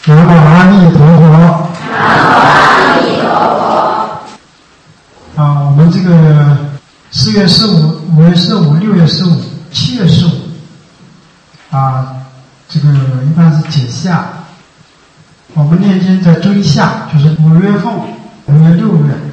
南无阿弥陀佛。 南无阿弥陀佛。 我们这个4月15、5月15、6月15、7月15，这个一般是解夏。我们念经在春夏，就是5月份、5月、6月，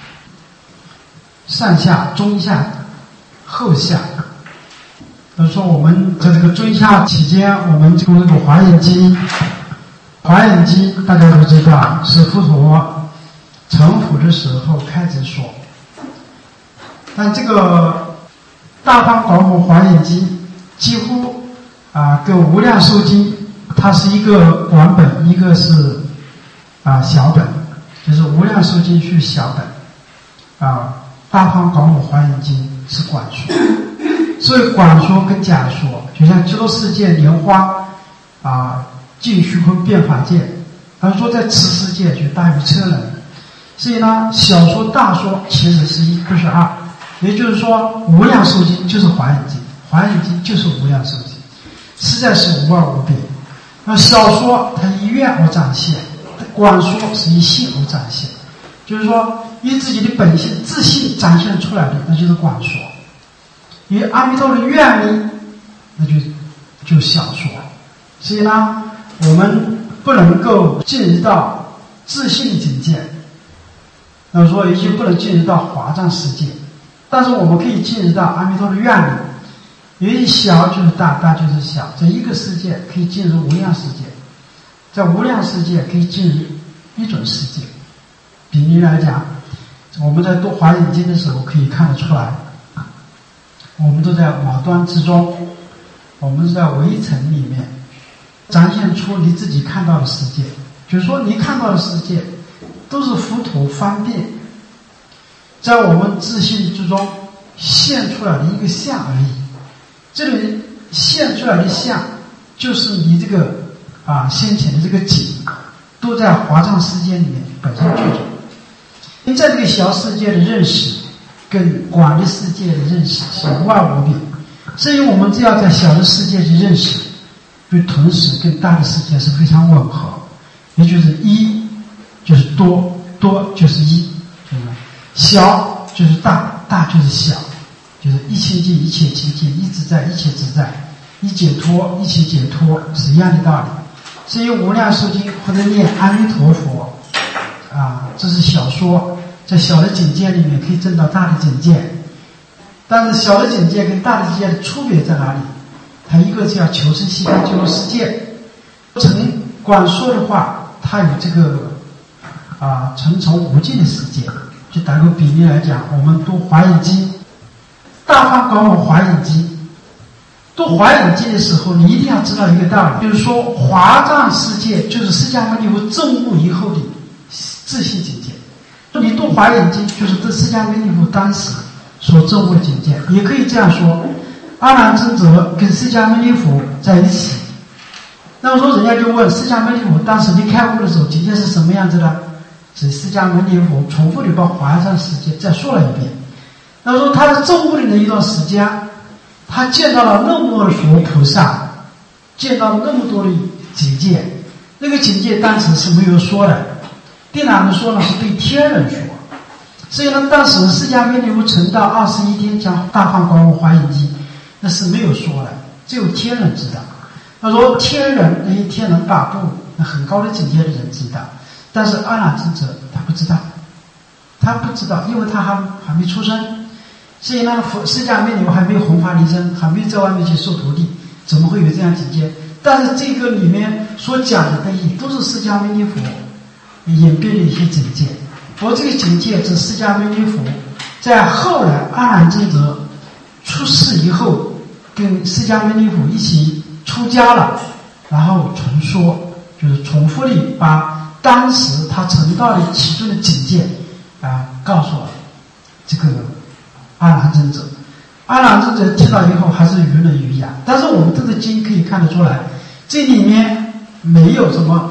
上夏、中夏、后夏。比如说我们在这个春夏期间，我们从这个华严经大家都知道是佛陀成佛的时候开始说，但这个大方广佛华严经几乎跟无量寿经它是一个管本，一个是小本，就是无量寿经是小本，大方广佛华严经是广说。所以广说跟假说，就像极乐世界莲花尽虚空变法界，他说在此世界就大于车人。所以呢，小说大说其实是1，不是2。也就是说，无量寿经就是华严经，华严经就是无量寿经，实在是无二无别。那小说它以愿而展现，广说是以性而展现，就是说以自己的本性自信展现出来的，那就是广说。以阿弥陀的愿力，那就小说。所以呢，我们不能够进入到自信的境界，那么说也就不能进入到华藏世界，但是我们可以进入到阿弥陀的愿力。因为小就是大，大就是小，在一个世界可以进入无量世界，在无量世界可以进入一种世界。比例来讲，我们在读华严经的时候可以看得出来，我们都在末端之中，我们是在微尘里面展现出你自己看到的世界。就是说你看到的世界都是佛陀方便在我们自信之中现出来的一个相而已。这里现出来的相就是你这个先前的这个景都在华藏世界里面本身具足。因为在这个小世界的认识跟广的世界的认识是无二无别，所以我们只要在小的世界去认识，就同时跟大的世界是非常吻合。也就是一就是多，多就是一，小就是大，大就是小，就是一清净一切清净，一自在一切自在，一解脱一切解脱，是一样的道理。所以无量寿经或者念阿弥陀佛这是小说，在小的境界里面可以证到大的境界。但是小的境界跟大的境界的区别在哪里？它一个是要求生西方极乐世界，成广说的话，它有这个层层无尽的世界。就打个比例来讲，我们读华严经，大方广佛华严经，读华严经的时候，你一定要知道一个道理，就是说华藏世界就是释迦牟尼佛证悟以后的自信境界。你读华严经就是对释迦牟尼佛当时所证悟的境界。也可以这样说，阿难尊者跟释迦牟尼佛在一起，那么说人家就问释迦牟尼佛当时你开悟的时候境界是什么样子的？所以释迦牟尼佛重复的把华藏世界再说了一遍。那么说他的证悟的那一段时间，他见到了那么多的佛菩萨，见到了那么多的境界，那个境界当时是没有说的，对哪人说呢？是对天人说。所以呢，当时释迦牟尼佛成道21天讲大方广佛华严经，那是没有说的，只有天人知道。他说天人那些天人把部，那很高的境界的人知道，但是阿难尊者他不知道，因为他还没出生。所以呢，释迦牟尼佛还没有弘法利生，还没有在外面去受徒弟，怎么会有这样境界？但是这个里面所讲的东西都是释迦牟尼佛演变的一些境界。而这个境界是释迦牟尼佛在后来阿难尊者出世以后，跟释迦牟尼佛一起出家了，然后重说，就是重复的把当时他成道的其中的境界告诉了这个阿难尊者。阿难尊者听到以后还是于人于雅，但是我们这个经可以看得出来，这里面没有什么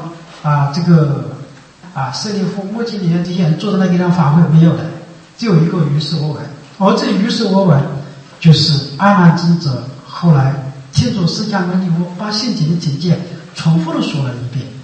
舍利弗、目犍连这些人做的那个法会没有的，只有一个于是我闻。而这于是我闻就是阿难尊者后来听着释迦牟尼佛把现前的境界重复的说了一遍，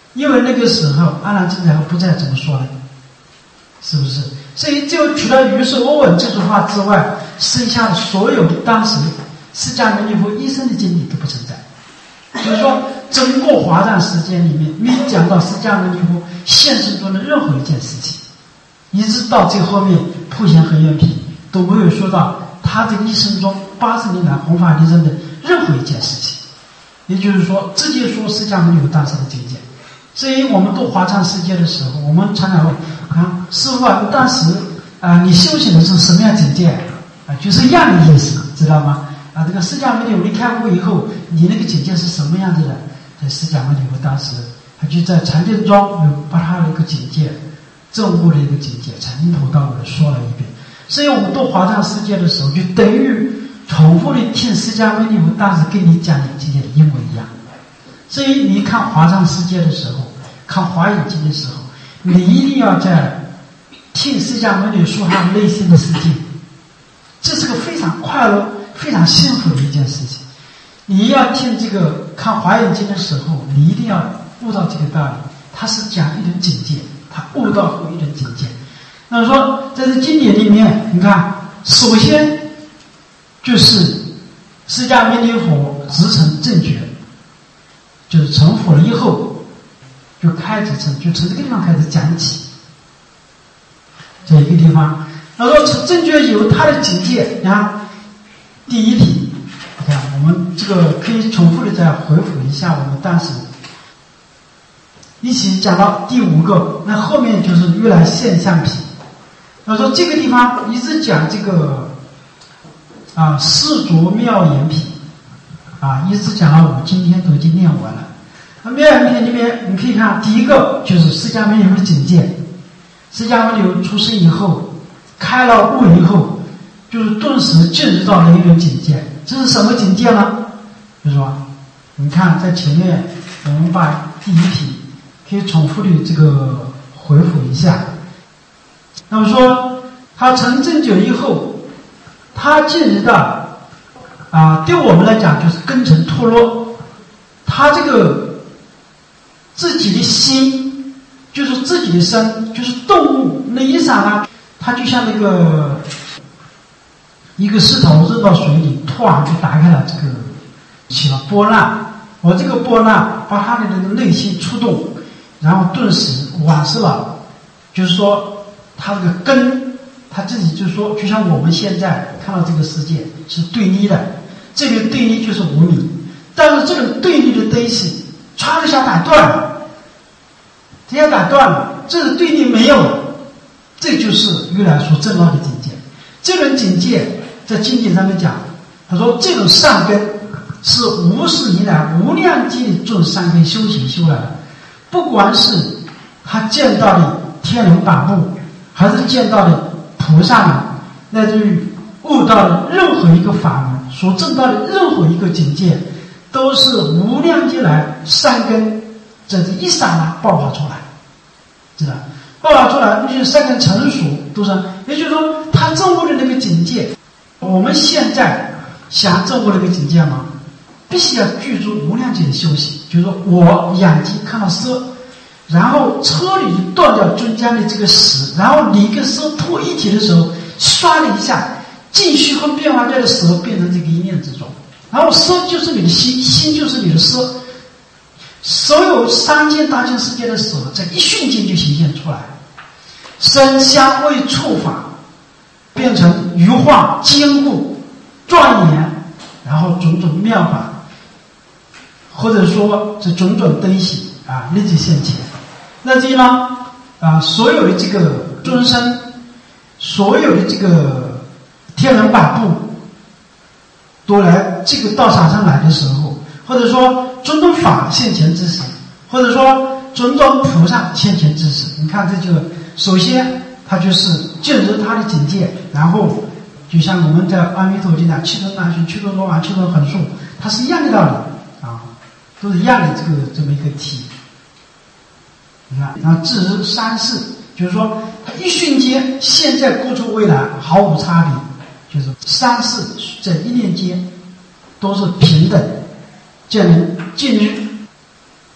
因为那个时候阿难经然后不再怎么说了，是不是？所以就除了于是我闻这句话之外，剩下的所有当时释迦牟尼佛一生的经历都不存在。就是说整个华藏时间里面没讲到释迦牟尼佛现实中的任何一件事情，一直到最后面普贤和愿品都没有说到他这一生中80年来弘法利生的任何一件事情。也就是说直接说释迦牟尼佛当时的境界。所以我们到华藏世界的时候，我们常常问啊，师父啊，当时你修行的是什么样境界啊？就是一样的意思，知道吗？啊，这个释迦牟尼佛离开悟以后，你那个境界是什么样子的？在释迦牟尼佛当时，他就在禅定中有把他的一个境界，证悟的一个境界，从头到尾说了一遍。所以我们到华藏世界的时候，就等于重复的听释迦牟尼佛当时跟你讲的境界一模一样。所以你看华藏世界的时候，看华严经的时候，你一定要在听释迦牟尼说他内心的世界，这是个非常快乐、非常幸福的一件事情。你要听这个看华严经的时候，你一定要悟到这个道理。他是讲一种境界，他悟到后一种境界。那么说，在这经典里面，你看，首先就是释迦牟尼佛直成正觉，就是成佛了以后，就开始就从这个地方开始讲起。这一个地方，那说成正觉有他的境界，你看第一题，你看我们这个可以重复的再回复一下我们当时一起讲到第5个，那后面就是如来现象品。那说这个地方一直讲这个世俗妙言品一直讲到我今天都已经念完了。那妙言品里面你可以看第一个就是释迦牟尼佛的境界。释迦牟尼佛出生以后，开了悟以后，就是顿时进入到了一种境界。这是什么境界呢？就是说你看在前面我们把第一题可以重复的这个回复一下。那么说他成正觉以后，他进入到对我们来讲就是根尘脱落，他这个自己的心就是自己的身，就是动物那一刹那，他就像那个一个石头扔到水里，突然就打开了这个起了波浪，我这个波浪把他的那个内心触动，然后顿时完事了。就是说他这个根，他自己就说，就像我们现在看到这个世界是对立的，这个对立就是无明，但是这种对立的东西唰一下打断了，这样打断了，这个对立没有了，这就是如来所证到的境界。这种境界在经典上面讲，他说这种善根是无始以来无量劫的众善根修行修来的，不管是他见到的天龙八部，还是见到的菩萨们，乃至于悟到的任何一个法门，所证到的任何一个境界，都是无量劫来善根在这一刹那爆发出来，知道？爆发出来，那些善根成熟，都是，也就是说，他证悟的那个境界，我们现在想证悟那个境界吗？必须要具足无量劫的修行，就是说我眼睛看到色。然后彻底断掉中间的这个识，然后你跟色脱一体的时候，刷了一下，尽虚空变化界的时候变成这个一念之中，然后色就是你的心，心就是你的色，所有三界大千世界的时候，在一瞬间就显现出来，身香味触法变成余化坚固庄严，然后种种妙法，或者说这种种东西立即现前。那这呢所有的这个众生，所有的这个天人八部都来这个道场上来的时候，或者说种种法现前之时，或者说种种菩萨现前之时，你看这就首先他就是进入他的境界，然后就像我们在阿弥陀经讲七种难寻七种罗网七种横竖，它是一样的道理都是一样的这么一个题。你看，然后至于三世，就是说它一瞬间现在过出未来毫无差别，就是三世在一念间都是平等，就能进入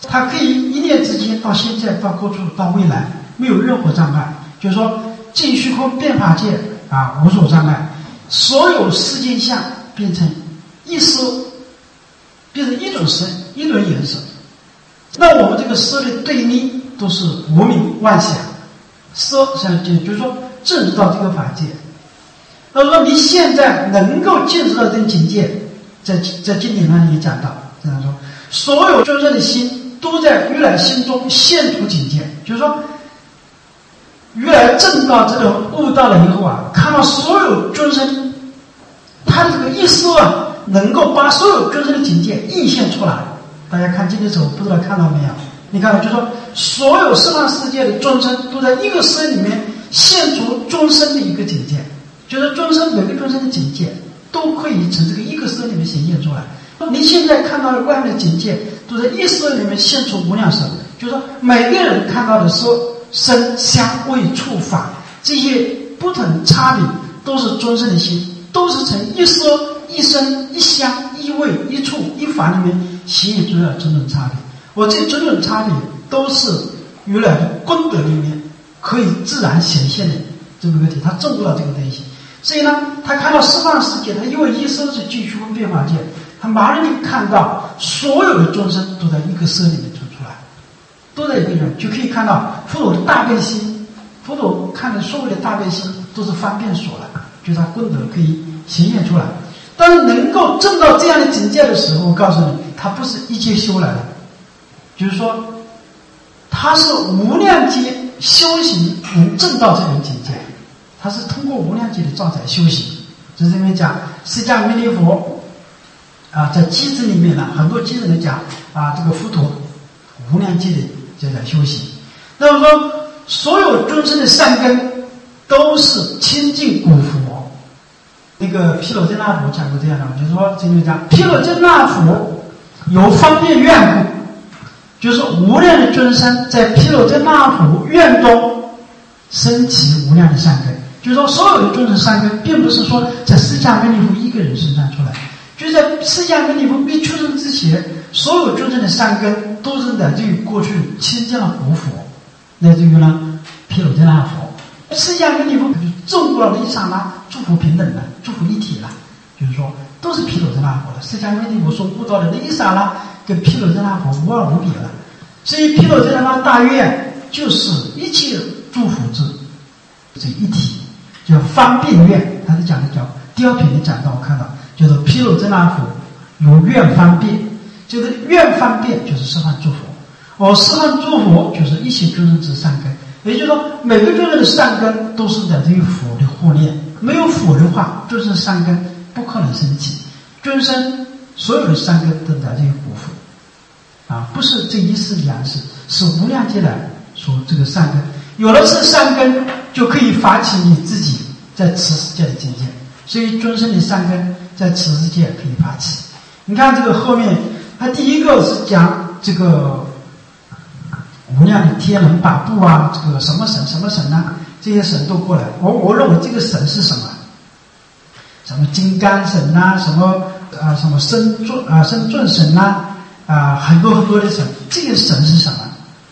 它可以一念之间到现在到过去到未来没有任何障碍，就是说尽虚空变法界无所障碍，所有世间相变成一色，变成一种色一种颜色。那我们这个色的对立都是无明妄想，色就是说证知到这个法界。那么说你现在能够见识到这种境界，在经典上也讲到，这样说所有众生的心都在如来心中现出境界，就是说如来证到这种悟道了以后看到所有众生他的这个一色能够把所有众生的境界映现出来。大家看经的时候不知道看到没有，你看就是说所有十方世界的众生都在一个色里面现出众生的一个境界，就是众生每个众生的境界都可以从这个一个色里面显现出来。你现在看到的外面的境界都在一色里面现出无量色，就是说每个人看到的色声香味触法这些不同差别都是众生的心，都是从一色一声一香一味一触一法里面显现出来的种种差别。我这种种差别都是如来的功德里面可以自然显现的这么个体，他证悟到这个东西。所以呢，他看到十方世界，他因为一色是尽虚空变法界，他马上就看到所有的众生都在一个色里面出来，都在一个人，就可以看到佛陀的大悲心。佛陀看的所有的大悲心都是方便所了，就是他功德可以显现出来。但是能够证到这样的境界的时候，我告诉你，他不是一劫修来的，就是说他是无量劫修行能证到这种境界，他是通过无量劫的造载修行。这里面讲释迦牟尼佛在机子里面呢，很多机子里讲这个佛陀无量劫的这个修行。那么说所有众生的善根都是亲近古佛。那个毗卢遮那佛讲过这样的，就是说这里面讲毗卢遮那佛有方便愿故，就是无量的众生在毗卢遮那佛愿中生起无量的善根。就是说所有的众生善根并不是说在释迦牟尼佛一个人身上出来，就是在释迦牟尼佛没出生之前，所有众生的善根都是来自于过去亲近了活佛，来自于呢毗卢遮那佛。释迦牟尼佛证悟了一刹那诸佛平等了，诸佛一体了，就是说都是毗卢遮那佛了。释迦牟尼佛所悟到的那一刹那跟毗卢遮那佛无二无别了。所以毗卢遮那大愿就是一切诸佛之这一体，叫方便愿。他是讲的叫第二品的讲到，我看到就是毗卢遮那佛有愿方便，就是愿方便就是十方诸佛，而十方诸佛就是一切众生之善根。也就是说每个众生的善根都是来自于佛的护念，没有佛的话众生善根不可能升起。众生所有的善根都来自于活佛不是这一世两世，是无量劫来所这个善根。有了这善根就可以发起你自己在此世界的境界，所以众生的善根在此世界可以发起。你看这个后面他第一个是讲这个无量的天人把部这个什么神什么神这些神都过来。我认为这个神是什么？什么金刚神什么什么身尊神很多很多的神。这个神是什么？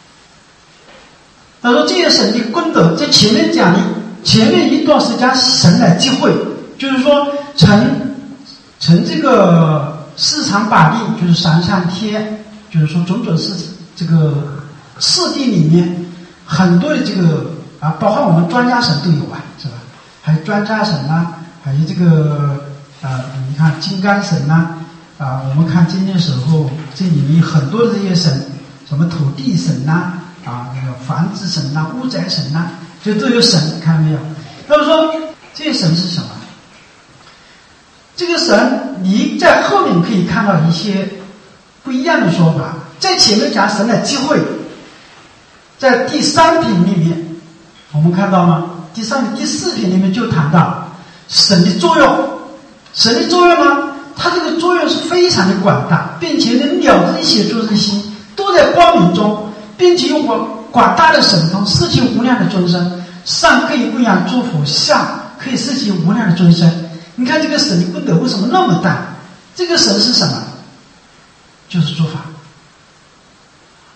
他说这些神的功德在前面讲的，前面一段是讲神来集会，就是说成这个四常八地，就是三上天，就是说种种是这个四地里面很多的这个包括我们专家神都有是吧？还有专家神还有这个你看金刚神我们看经的时候，这里面很多的这些神，什么土地神那个房子神屋宅神就都有神，看到没有？那么说这些神是什么？这个神你在后面可以看到一些不一样的说法。在前面讲神的机会，在第三品里面我们看到吗？第四品里面就谈到神的作用。神的作用呢，它这个作用是非常的广大，并且能了知一切众生心都在光明中，并且用广大的神通摄取无量的众生，上可以供养诸佛，下可以摄取无量的众生。你看这个神的功德为什么那么大？这个神是什么？就是诸法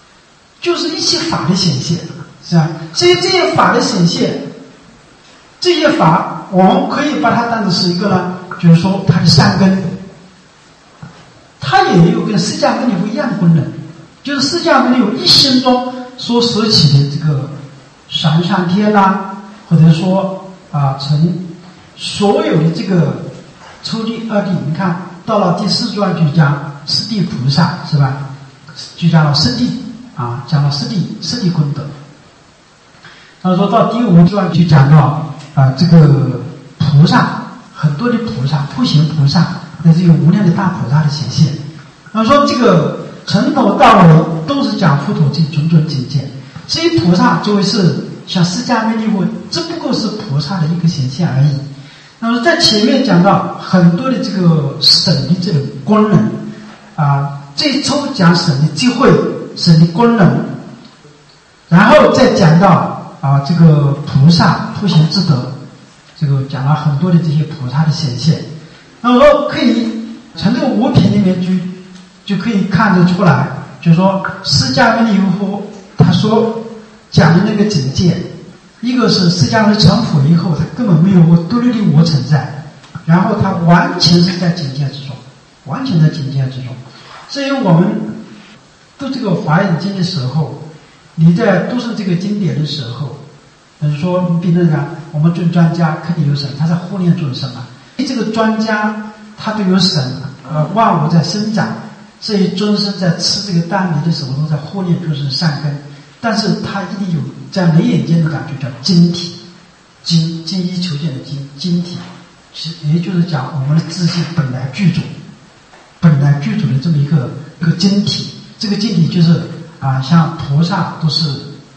就是一切法的显现，是吧？所以这些法的显现，这些法我们可以把它当成是一个呢，就是说它的善根，它也有跟释迦牟尼佛一样的功能，就是释迦牟尼佛一心中所起的这个三上天啦，或者说从所有的这个初地二地，你看到了第4传就讲四地菩萨，是吧？就讲了四地讲了四地功德。然后说到第5传就讲到这个菩萨，很多的菩萨，普贤菩萨，那是有无量的大菩萨的显现。然后说这个从头到尾都是讲佛陀这种种境界，所以菩萨作为是像释迦牟尼佛，只不过是菩萨的一个显现而已。那么在前面讲到很多的这个神的这种功能这一抽讲神的智慧、神的功能，然后再讲到这个菩萨普贤之德，这个讲了很多的这些菩萨的显现。那么说可以从这个5品里面就可以看得出来，就是说释迦牟尼佛他所讲的那个境界，一个是释迦牟尼成佛以后，他根本没有我独立的我存在，然后他完全是在境界之中，完全在境界之中。所以我们读这个华严经的时候，你在读诵这个经典的时候，说比如讲我们尊专家肯定有神，他在护念众生嘛，这个专家他都有神，万物在生长，所以众生在吃这个丹米的时候都在护念众生善根，但是他一定有在眉眼间的感觉叫晶体，精益求精的晶体，也就是讲我们的自信本来具足的这么一个晶体。这个晶体就是像菩萨都是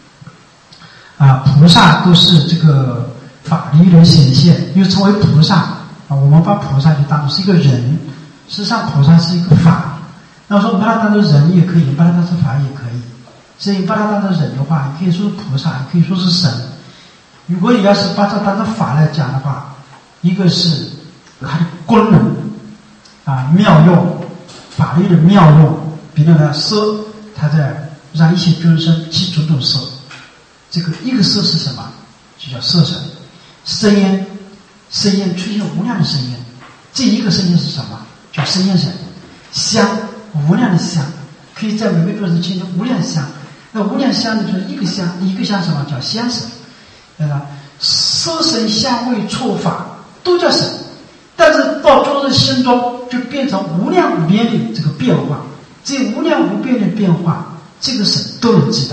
这个法的一种显现，又称为菩萨我们把菩萨就当作是一个人，事实上菩萨是一个法。那我说我们把它当作人也可以，把它当作法也可以。所以把它当作人的话，你可以说是菩萨，也可以说是神。如果你要是把它当作法来讲的话，一个是它的功能妙用，法律的妙用，比如呢色，它在让一切众生起种种色。这个一个色是什么？就叫色身。声音出现无量的声音，这一个声音是什么？叫声音神。香，无量的香，可以在每个众生心中无量香。那无量香就是一个香什么？叫香神。色声香味触法都叫神，但是到众生心中就变成无量无边的这个变化。这无量无边的变化，这个神都能知道，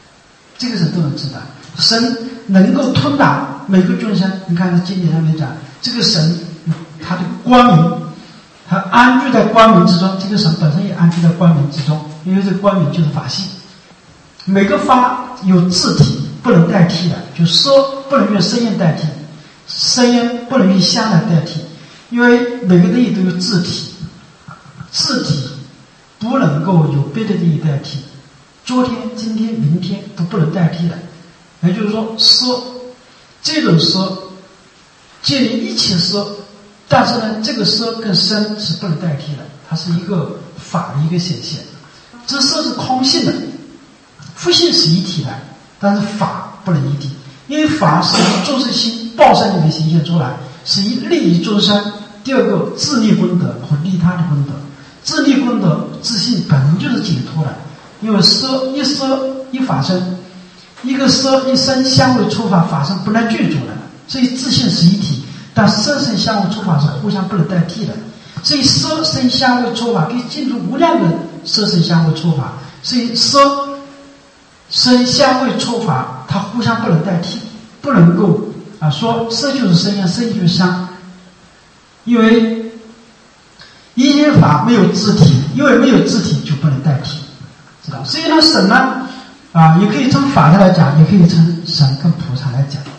神能够通达每个众生。你看在经典上面讲，这个神他的光明，他安居在光明之中，这个神本身也安居在光明之中，因为这个光明就是法性。每个法有自体不能代替的，就说不能用声音代替，声音不能用香来代替，因为每个东西都有自体，自体不能够有别的东西代替，昨天、今天、明天都不能代替的。也就是说，说这种说建立一切说，但是呢，这个说跟声是不能代替的，它是一个法的一个显现。这说是空性的，佛性是一体的，但是法不能一体，因为法是以众生心报身里面显现出来，是以利益众生。第二个自利功德和利他的功德，自利功德自信本身就是解脱的，因为说一法身，一个说一声香味触法，法身不能具足的，所以自性是一体，但色声香味触法是互相不能代替的。所以色声香味触法可以进入无量的色声香味触法，所以色声香味触法它互相不能代替，不能够说色就是声音，声音就是香，因为一切法没有自体，因为没有自体就不能代替，知道？所以呢，神呢也可以从法上来讲，也可以从神跟菩萨来讲。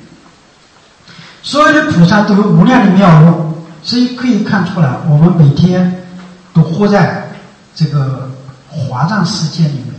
所有的菩萨都有无量的妙用，所以可以看出来，我们每天都活在这个华藏世界里面，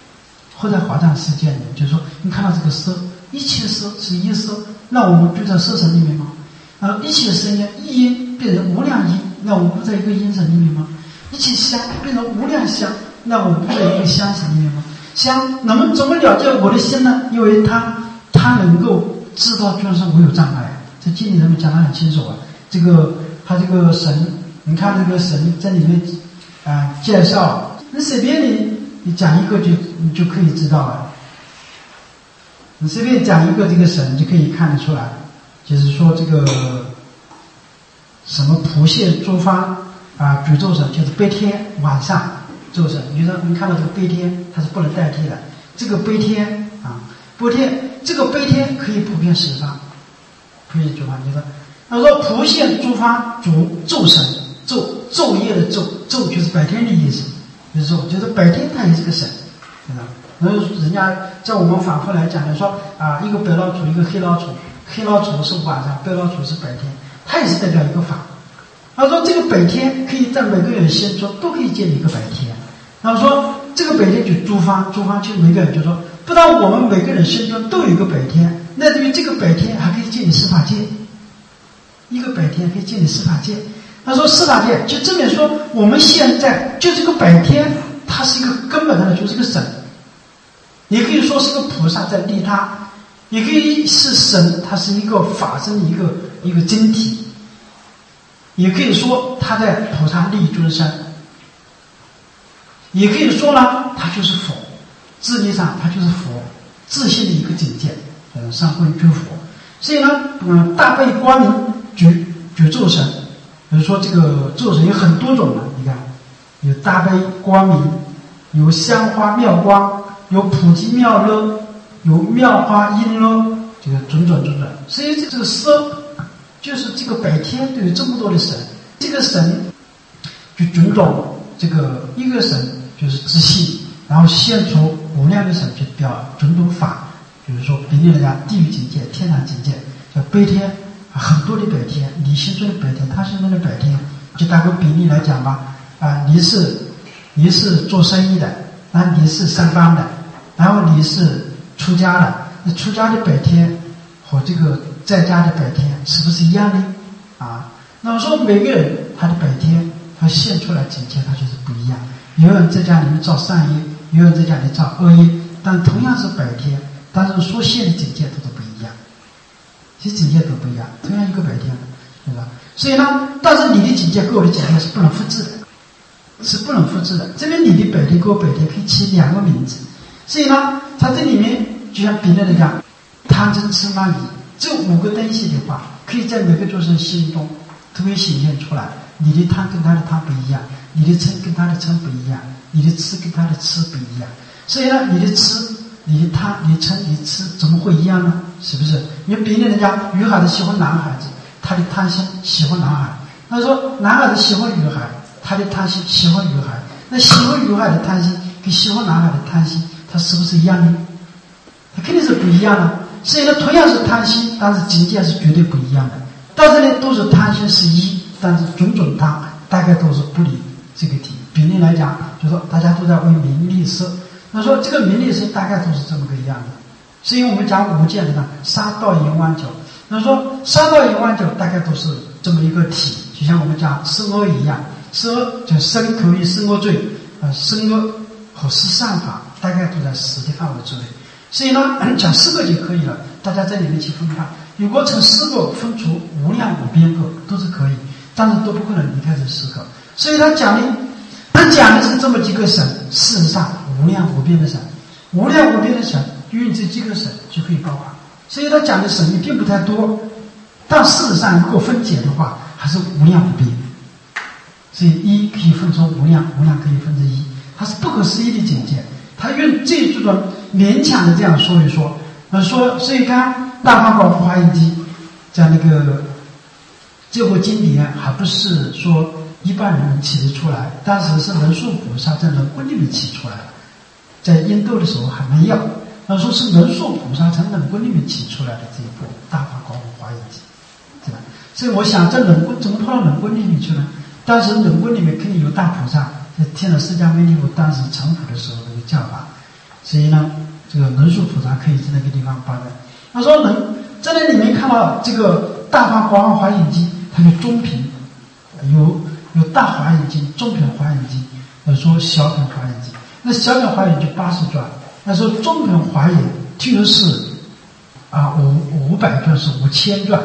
就是说，你看到这个色，一切色是一色，那我们就在色神里面吗？一切声音一音变成无量音，那我们不在一个音神里面吗？一切香变成无量香，那我们不在一个香神里面吗？ 那么怎么了解我的心呢？因为他能够知道众生无有障碍，这经里人们讲得很清楚啊。这个他这个神，你看这个神在里面介绍，你随便你讲一个你就可以知道了。你随便讲一个这个神就可以看得出来，就是说这个什么普现诸方宇宙神，就是白天晚上宙神。你看到这个白天它是不能代替的，这个白天这个白天可以普遍十方，普遍诸方。你说他说普现诸方宙神，昼夜的昼就是白天的意思，就是白天它也是个神，对吧？然后人家在我们反复来讲的说一个白老鼠，一个黑老鼠，黑老鼠是晚上，白老鼠是白天，它也是代表一个法。他说这个白天可以在每个人心中都可以建立一个白天。然后说这个白天就诸方就每个人就说，不但我们每个人心中都有一个白天，那对于这个白天还可以建立十法界，一个白天可以建立十法界。他说十法界就证明说我们现在就这个白天，它是一个根本上的就是个神，也可以说是个菩萨在利他，也可以是神，它是一个法身的一个真体，也可以说他在菩萨利益众生，也可以说呢他就是佛，智力上他就是佛，自信的一个境界，上慧诸佛。所以呢大悲光明觉宙神，比如说这个宙神有很多种的，你看有大悲光明，有香花妙光，有普济妙乐，有妙花音乐，这个种种。所以这个色就是这个白天都有这么多的神，这个神就种种，这个一个神就是自信，然后现出无量的神就表种种法，比如说比例来讲地狱境界、天堂境界，叫白天很多的白天，你心中的白天，他心中的白天，就打个比例来讲吧，你是做生意的，然后你是上班的，然后你是出家的，那出家的白天和这个在家的白天是不是一样的那么说每个人他的白天他现出来境界他就是不一样，有人在家里面造善业，有人在家里造恶业，但同样是白天，但是说现的境界都不一样，其实境界都不一样，同样一个白天，对吧？所以呢，但是你的境界跟我的境界是不能复制的，是不能复制的。这边你的白天跟我白天可以起两个名字，所以呢，它这里面就像别人来讲，贪嗔痴慢疑这五个东西的话，可以在每个众生心中都会显现出来。你的贪跟他的贪不一样，你的嗔跟他的嗔不一样，你的痴跟他的痴不一样。所以呢，你的痴、你的贪、你的嗔、你的痴怎么会一样呢？是不是？你比如人家女孩子喜欢男孩子，他的贪心喜欢男孩；他说男孩子喜欢女孩，他的贪心喜欢女孩。那喜欢女孩的贪心跟喜欢男孩的贪心，它是不是一样的？它肯定是不一样的。所以呢，同样是贪心，但是境界是绝对不一样的。但是呢，都是贪心是一，但是种种贪大概都是不离这个体。比例来讲，就说大家都在为名利色，那说这个名利色大概都是这么个样的。所以我们讲五戒的呢，杀盗淫妄酒，那说杀盗淫妄酒大概都是这么一个体，就像我们讲生恶一样，生恶就生口意生恶罪，生恶和施善法大概都在10的范围之内。所以呢，讲4个就可以了，大家在里面去分判。如果从4个分出无量无边个都是可以，但是都不可能离开这4个。所以他讲的是这么几个神，事实上无量无边的神，无量无边的神用这几个神就可以包含。所以他讲的神并不太多，但事实上如果分解的话，还是无量无边。所以一可以分出无量，无量可以分之一，它是不可思议的境界。他用这种勉强的这样说一说，所以看大方广佛华严经在那个这部经典还不是说一般人能起得出来，当时是文殊菩萨在冷棍里面起出来的，在印度的时候还没有，说是文殊菩萨从冷棍里面起出来的这一部大方广佛华严经，对吧？所以我想这冷棍怎么跑到冷棍里面去呢？当时冷棍里面肯定有大菩萨听了释迦牟尼佛当时成佛的时候那个教法，所以呢，这个文殊菩萨可以在那个地方发展。他说在那里面看到这个大方广佛华严经，它有中品，有大华严经、中品华严经，说小品华严经。那小品华严就80转， 那说中本华严据说是500卷是5000卷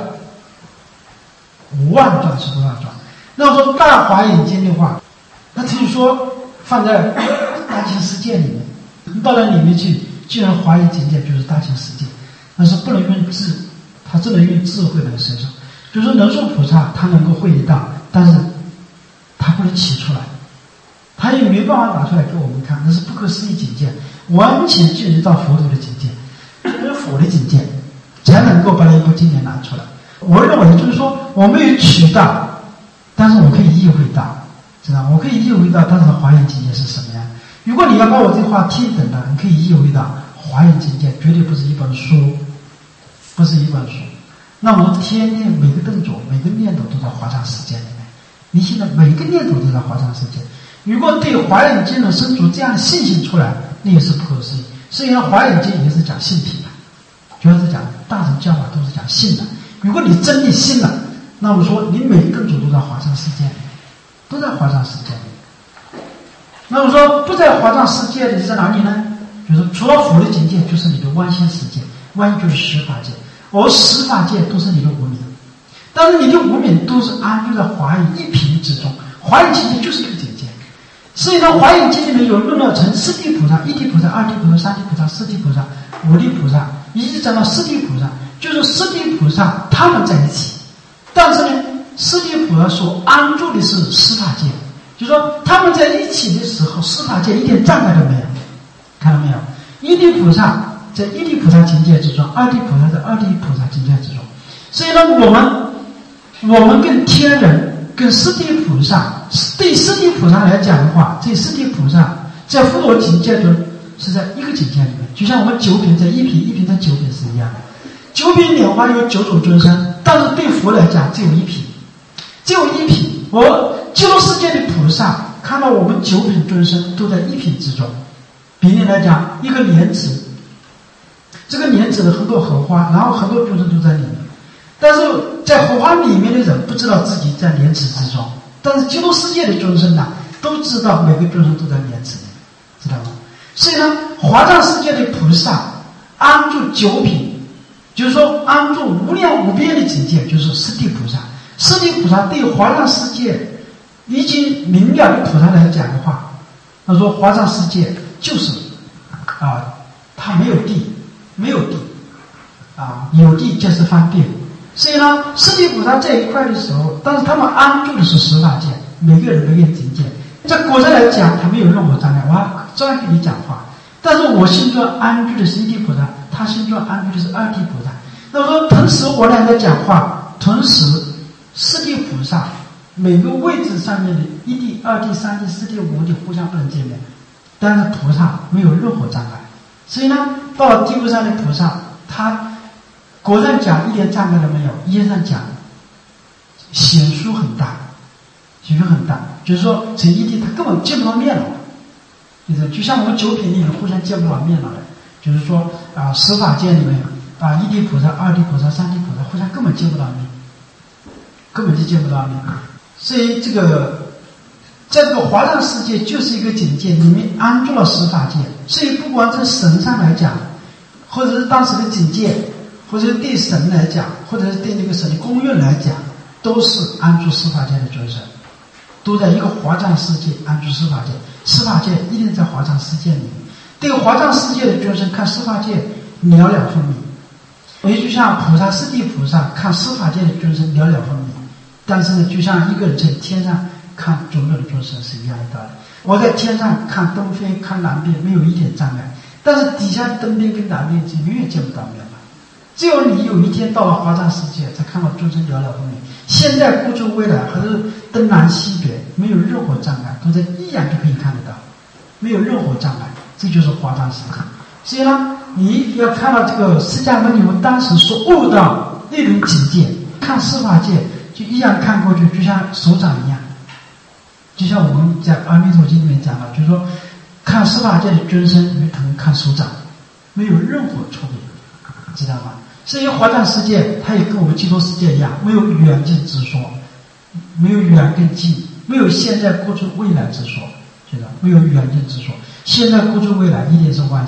，5万卷是多少卷？那么说大华严经的话，那据说放在大千世界里面，你到了里面去，既然华严境界就是大千世界，但是不能用智，它只能用智慧来伸手。就是说能受菩萨他能够会得到，但是他不能起出来，他也没办法拿出来给我们看，那是不可思议境界，完全进入到佛陀的境界，只有佛的境界才能够把那一部经典拿出来。我认为就是说我没有取到，但是我可以意会到，知道吗？我可以意会到当时的华严境界是什么样。如果你要把我这话听懂了，你可以意会到华严境界绝对不是一本书，不是一本书。那我们天天每个动作每个念头都在华藏世界里面，你现在每个念头都在华藏世界。如果对华严经能生出这样的信心出来，那也是不可思议。实际上华严经也是讲性品的，主要是讲大乘教法都是讲性的。如果你真的信了，那我说你每个动作都在华藏世界里，都在华藏世界里。那我说不在华藏世界里在哪里呢？就是除了佛的境界，就是你的万现世界，万就是十法界，而十法界都是你的无明，但是你的无明都是安住在华严一品之中。华严境界就是一个境界。所以呢，华严经里面有论到成四谛菩萨、一谛菩萨、二谛菩萨、三谛菩萨、四谛菩萨、五谛菩萨，一直讲到四谛菩萨，就是四谛菩萨他们在一起。但是呢，四谛菩萨所安住的是十法界，就是说他们在一起的时候，十法界一点障碍都没有，看到没有？一谛菩萨在一谛菩萨境界之中，二谛菩萨在二谛菩萨境界之中。所以呢，我们跟天人跟四谛菩萨，对四谛菩萨来讲的话，这四谛菩萨在佛陀境界中是在一个境界里面，就像我们九品在一品，一品在九品是一样的。九品莲花有9种众生，但是对佛来讲只有一品，只有一品。我极乐世界的菩萨看到我们9品众生都在一品之中。比例来讲，一个莲子，这个莲子的很多荷花，然后很多众生都在里面，但是在荷花里面的人不知道自己在莲子之中，但是极乐世界的众生呢，都知道每个众生都在莲子里面，知道吗？所以呢，华藏世界的菩萨安住9品，就是说安住无量无边的境界，就是四谛菩萨。四谛菩萨对华藏世界已经明了的菩萨来讲的话，他说华藏世界就是它没有地，没有地有地就是方便。所以呢，四谛菩萨在一块的时候，但是他们安住的是十法界，每个人境界。在果上来讲，他没有任何障碍，我照样跟你讲话。但是我心中安住的是一谛菩萨，他心中安住的是二谛菩萨。那么说，同时我俩在讲话，同时四谛菩萨每个位置上面的一谛、二谛、三谛、四谛、五谛互相不能见面，但是菩萨没有任何障碍。所以呢，到了地位上的菩萨，他果然讲一点障碍都没有，业上讲显殊很大，显殊很大，就是说这一谛他根本见不到面了，就像我们9品里面互相见不到面了，就是说十法界里面一谛菩萨、二谛菩萨、三谛菩萨互相根本见不到面，根本就见不到面。所以在这个华藏世界就是一个境界，里面安住了十法界。所以不管从神上来讲，或者是当时的境界，或者是对神来讲，或者是对那个神的功用来讲，都是安住十法界的众生，都在一个华藏世界安住十法界。十法界一定在华藏世界里面。对华藏世界的众生看十法界了了分明，也就像菩萨四谛菩萨看十法界的众生了了分明。但是呢，就像一个人在天上看种种的众生是一样的道理。我在天上看东边看南边没有一点障碍，但是底下东边跟南边是永远见不到面了。只有你有一天到了华藏世界，才看到众生了了分明。现在过去未来还是东南西北，没有任何障碍，都在一眼就可以看得到，没有任何障碍，这就是华藏世界。所以呢，你要看到这个释迦牟尼佛当时所悟到那种境界，看十法界就一样看过去，就像手掌一样。就像我们在《阿弥陀经》里面讲了，就是说看十法界的众生如同看手掌，没有任何错别，知道吗？所以华藏世界它也跟我们极乐世界一样，没有远近之说，没有远跟近，没有现在过去未来之说，知道没有远近之说。现在过去未来一定是万心，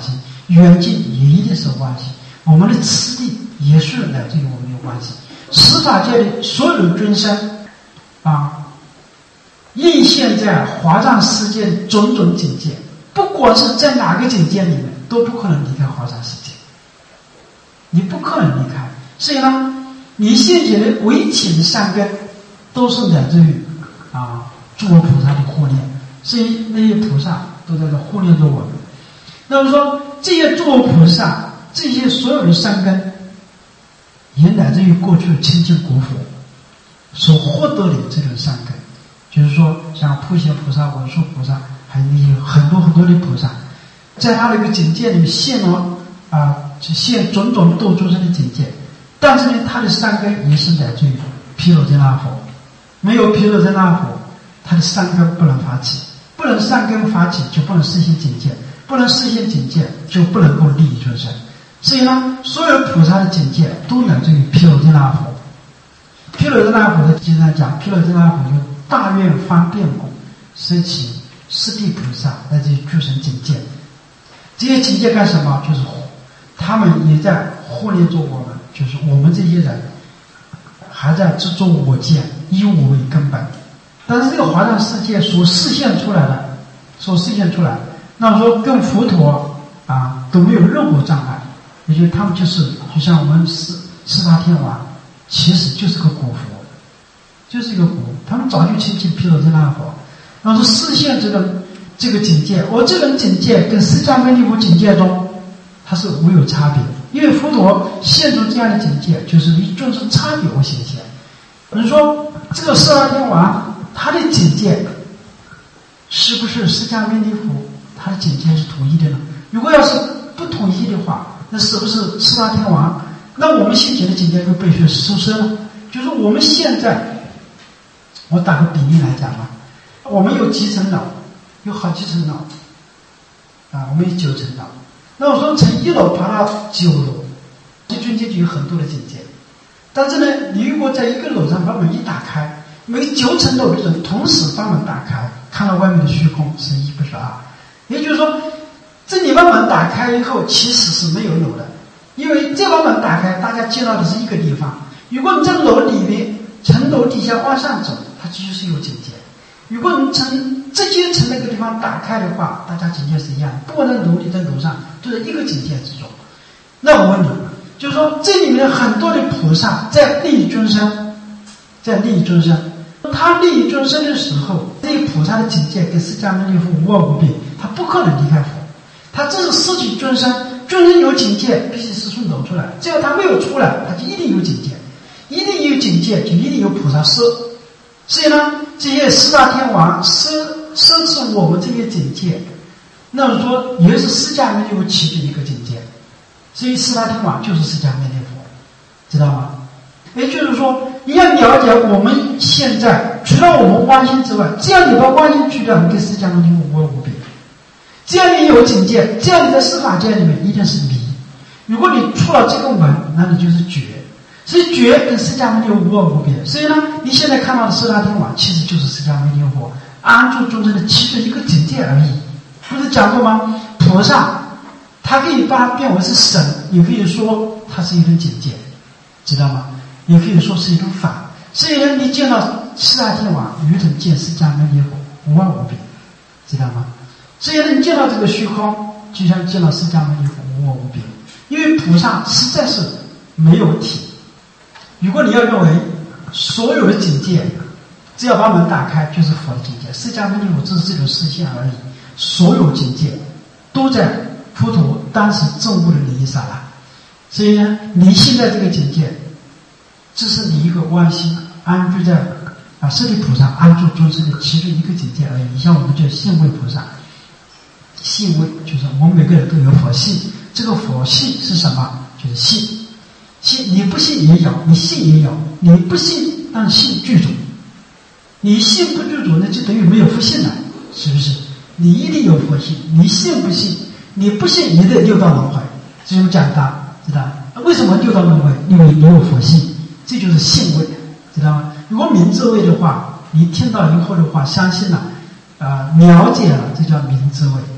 远近也一定是有关系，我们的次第也是乃至于我们有关系。十法界的所有的众生应现在华藏世界的种种境界，不管是在哪个境界里面，都不可能离开华藏世界，你不可能离开。所以呢，你现前的唯情善根都是乃至于诸佛菩萨的护念，所以那些菩萨都在这护念着我们。那么说，这些诸佛菩萨，这些所有的善根，也乃至于过去亲近国佛所获得的这种善根，就是说像普贤菩萨、文殊菩萨，还有那些很多很多的菩萨，在他的一个境界里面现了现种种度众生的境界，但是呢，他的善根也是乃至于毗卢遮那佛，没有毗卢遮那佛，他的善根不能发起，不能善根发起，就不能实现境界，不能实现境界，就不能够利益众生。所以呢，所有菩萨的境界都乃至于毗卢遮那佛。毗卢遮那佛的经上讲，毗卢遮那佛有大愿方便故，摄其四谛菩萨乃至于诸神境界。这些境界干什么？就是他们也在护念着我们，就是我们这些人还在执着我见，以我为根本。但是这个华藏世界所示现出来，那么说跟佛陀都没有任何障碍，也就是他们就像我们四大天王，其实就是个古佛，就是一个古，他们早就亲近毗卢遮那佛，然后示现这个境界。我这种境界跟释迦牟尼佛境界中，它是无有差别，因为佛陀现出这样的境界，就是以众生差别为显现。你说这个四大天王他的境界是不是释迦牟尼佛他的境界是统一的呢？如果要是不统一的话，那是不是四大天王？那我们现前的境界就被疏失了。就是我们现在，我打个比例来讲我们有几层楼，有好几层楼我们有9层楼。那我说从1楼爬到9楼，这中间就有很多的境界。但是呢，你如果在一个楼上把门一打开，每9层楼的人同时把门打开，看到外面的虚空是1不是2。也就是说，这里把门打开以后，其实是没有楼的，因为这把门打开，大家见到的是一个地方。如果你在楼里面，从楼底下往上走，它就是有境界。如果你从这间城那个地方打开的话，大家境界是一样的，不管在楼里在楼上，都在一个境界之中。那我问你，就是说这里面很多的菩萨在利益众生，他利益众生的时候，这些菩萨的境界跟释迦牟尼佛无二无别，他不可能离开佛。他这是摄取众生，众生有境界必须是从楼出来，只要他没有出来，他就一定有境界，一定有境界就一定有菩萨摄。所以呢，这些四大天王摄持我们这些境界，那么说也是释迦牟尼佛起的一个境界。所以四大天王就是释迦牟尼佛，知道吗？也就是说，你要了解我们现在除了我们妄心之外，只要你把妄心去掉，你跟释迦牟尼佛无二无别。只要你有境界，只要你在四法界里面一定是离。如果你出了这个门，那你就是觉。所以觉跟释迦牟尼佛无二无别。所以呢，你现在看到的四大天王其实就是释迦牟尼佛安住众生的其中一个境界而已。不是讲过吗？菩萨他可以把它变为是神，也可以说它是一种境界，知道吗？也可以说是一种法。所以呢，你见到四大天王如同见释迦牟尼佛无二无别，知道吗？所以呢，你见到这个虚空就像见到释迦牟尼佛无二无别。因为菩萨实在是没有体。如果你要认为所有的境界只要把门打开就是佛的境界，释迦牟尼佛只是这种实现而已，所有境界都在佛陀当时证悟的利益上了。所以呢，你现在这个境界只是你一个妄心安住在舍利菩萨安住众生的其中一个境界而已。像我们叫信位菩萨，信位就是我们每个人都有佛性，这个佛性是什么？就是信。信你不信也有，你信也有，你不信让信具足，你信不具足，那就等于没有佛性了，是不是？你一定有佛性，你信不信？你不信也得六道轮回，这种简单，知道吗？为什么六道轮回？因为你有佛性，这就是信位，知道吗？如果明智位的话，你听到以后的话，相信了，了解了，这叫明智位。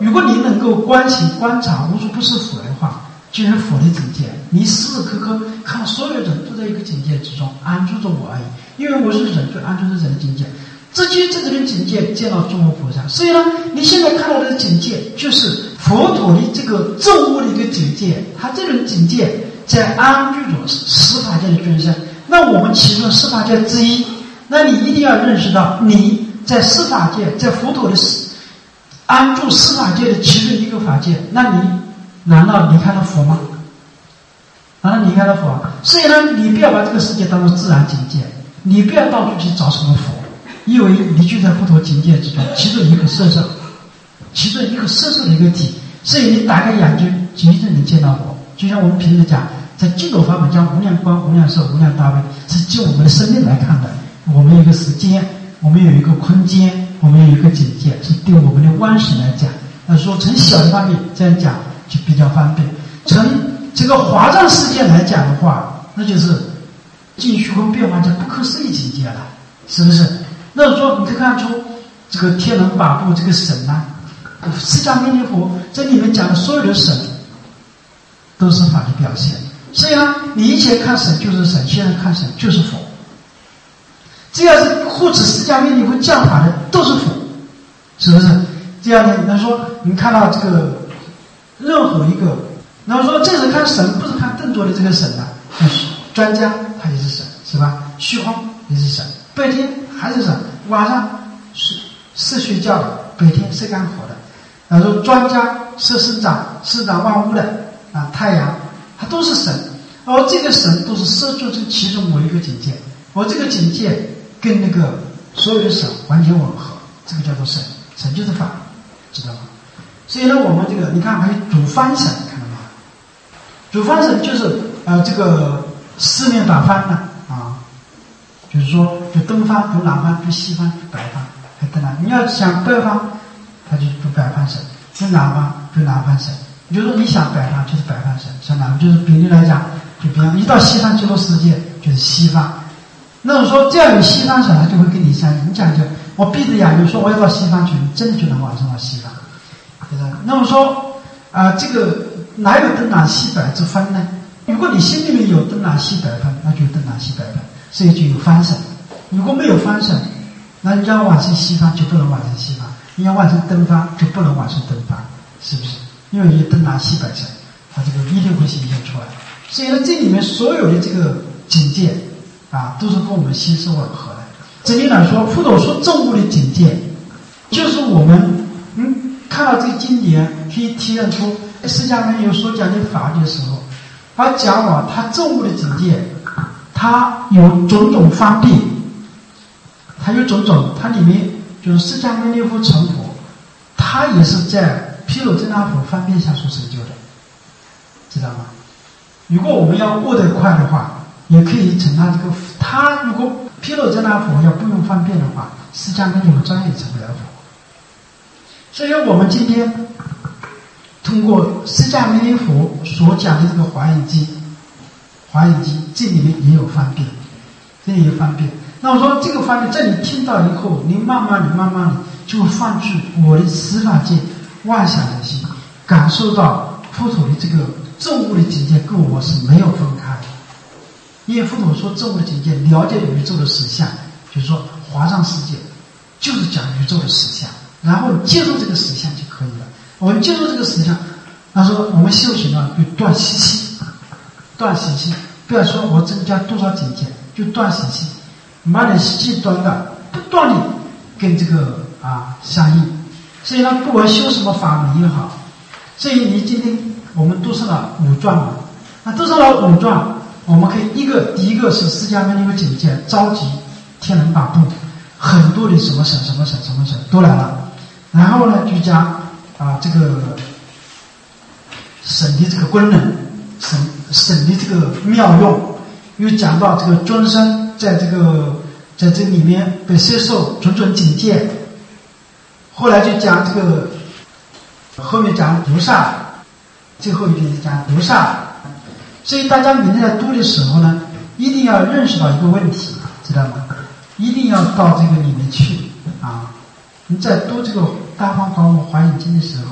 如果你能够观察无处不是佛的话，就是佛的境界。你时时刻刻看所有人都在一个境界之中，安住着我而已。因为我是人，就安住着人的境界。这种境界见到诸佛菩萨。所以呢，你现在看到的境界就是佛陀的这个众物的一个境界。他这种境界在安居着十法界的众生。那我们其中十法界之一，那你一定要认识到你在十法界，在佛陀的安住十法界的其中一个法界，那你难道离开了佛吗？难道离开了佛？所以呢，你不要把这个世界当作自然境界，你不要到处去找什么佛，因为你就在佛陀境界之中，其中一个色受的一个体。所以你打开眼睛，就一定能见到佛。就像我们平时讲，在净土法门讲无量光、无量寿、无量大悲，是就我们的生命来看的。我们有一个时间，我们有一个空间，我们有一个境界，是对我们的万事来讲。说从小的方面这样讲就比较方便。从这个华藏世界来讲的话，那就是尽虚空变化在不可思议境界了，是不是？那说你可以看出这个天人八部这个神啊，释迦牟尼佛这里面讲的所有的神都是法的表现。所以呢，你以前看神就是神，现在看神就是佛。只要是护持释迦牟尼佛教法的都是佛，是不是？这样呢，那说你看到这个任何一个，然后说这是看神，不是看更多的这个神啊。专家他也是神，是吧？虚空也是神，白天还是神，晚上是睡觉的，白天是干活的。然后说专家是生长万物的啊，太阳它都是神，而这个神都是摄住成其中某一个境界，而这个境界跟那个所有的神完全吻合，这个叫做神，神就是法，知道吗？所以呢，我们这个你看还有主翻神，看到吗？主翻神就是这个四面八方呢啊，就是说就东方、就南方、就西方、就北方，还等等。你要想北方，他就主北方神；就南方，就南方神。也就是说，你想北方就是北方神，想南方就是比例来讲，就比方一到西方极乐世界就是西方。那么说，这样有西方神，他就会跟你相应。你讲就我闭着眼睛说我要到西方去，你真的就能往上到西方。那么说这个哪有东南西北之分呢？如果你心里面有东南西北分，那就东南西北分，所以就有方神。如果没有方神，那你要往生西方就不能往生西方，你要往生东方就不能往生东方，是不是？因为有东南西北神，它这个一定会显现出来。所以呢，这里面所有的这个境界啊，都是跟我们心是吻合的。整体来说，佛陀说众物的境界，就是我们看到这个经典可以体验出释迦牟尼佛所讲的法的时候，他讲了他众物的境界，他有种种方便，他有种种，它里面就是释迦牟尼佛成佛，他也是在毗卢遮那佛方便下所成就的，知道吗？如果我们要过得快的话，也可以成他这个，他如果毗卢遮那佛要不用方便的话，释迦牟尼佛照样也成不了佛。所以我们今天通过释迦牟尼佛所讲的这个华严经这里面也有方便，这里有方便。那我说这个方便，在你听到以后，你慢慢的就会放置我的十法界妄想的心，感受到佛陀的这个众物的境界跟我是没有分开的。因为佛陀说众物的境界，了解宇宙的实相，就是说华藏世界就是讲宇宙的实相，然后接受这个实相就可以了。我们接受这个实相，他说我们修行呢，就断习气，不要说我增加多少境界，就断习气，把你习气断了，不断的跟这个相应。所以呢，不管修什么法门也好，所以你今天我们读上了五传嘛，那读上了五传，我们可以第一个是释迦牟尼佛境界召集天人八部，很多的什么神都来了，然后呢就讲这个神的这个功能，神的这个妙用，又讲到这个众生在这里面被摄受种种境界，后来就讲这个，后面讲菩萨，最后一篇是讲菩萨。所以大家每天在读的时候呢，一定要认识到一个问题，知道吗？一定要到这个里面去啊！你在读这个《大方广佛华严经》的时候，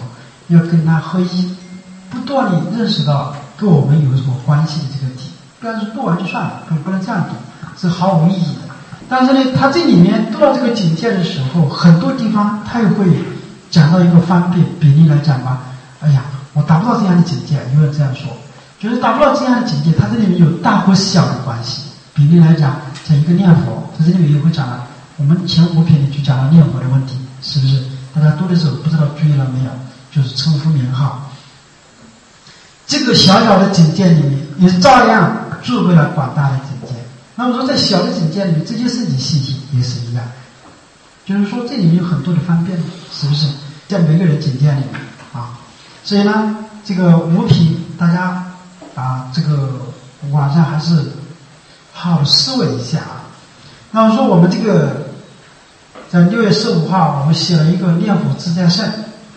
要跟他合一，不断地认识到跟我们有什么关系的这个体。不要是读完就算了，不能这样读，是毫无意义的。但是呢，他这里面读到这个境界的时候，很多地方他又会讲到一个方便。比例来讲吧，哎呀，我达不到这样的境界，有人这样说，就是达不到这样的境界，它这里面有大和小的关系。比例来讲，像一个念佛，在这里面也会讲了，我们前5篇里就讲了念佛的问题，是不是？大家读的时候不知道注意了没有？就是称呼名号，这个小小的境界里面也照样做为了广大的境界。那么说在小的境界里面，这些身体细体也是一样，就是说这里面有很多的方便，是不是？在每个人境界里面啊，所以呢，这个5品大家这个晚上还是好好的思维一下啊。那么说我们这个在6月15号，我们写了一个念佛自在胜。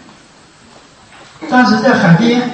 当时在海边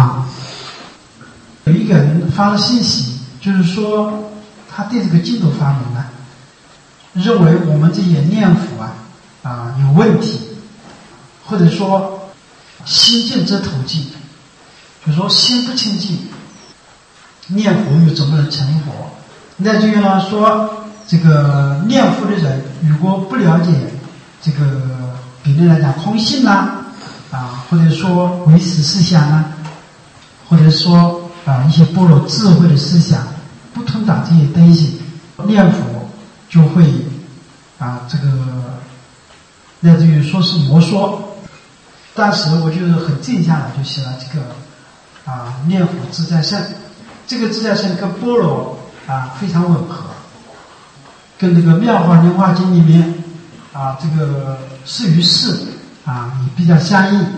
有一个人发了信息，就是说他对这个净土法门认为我们这些念佛有问题，或者说心净则投净，就是说心不清净，念佛又怎么能成佛？那至于呢说这个念佛的人如果不了解这个比例来讲空性或者说唯识思想或者说一些般若智慧的思想，不通达这些东西，念佛就会这个乃至于说是魔说。当时我就是很静下来，就写了这个念佛自在胜。这个自在胜跟般若非常吻合，跟这个妙法莲华经里面这个是与是也比较相应。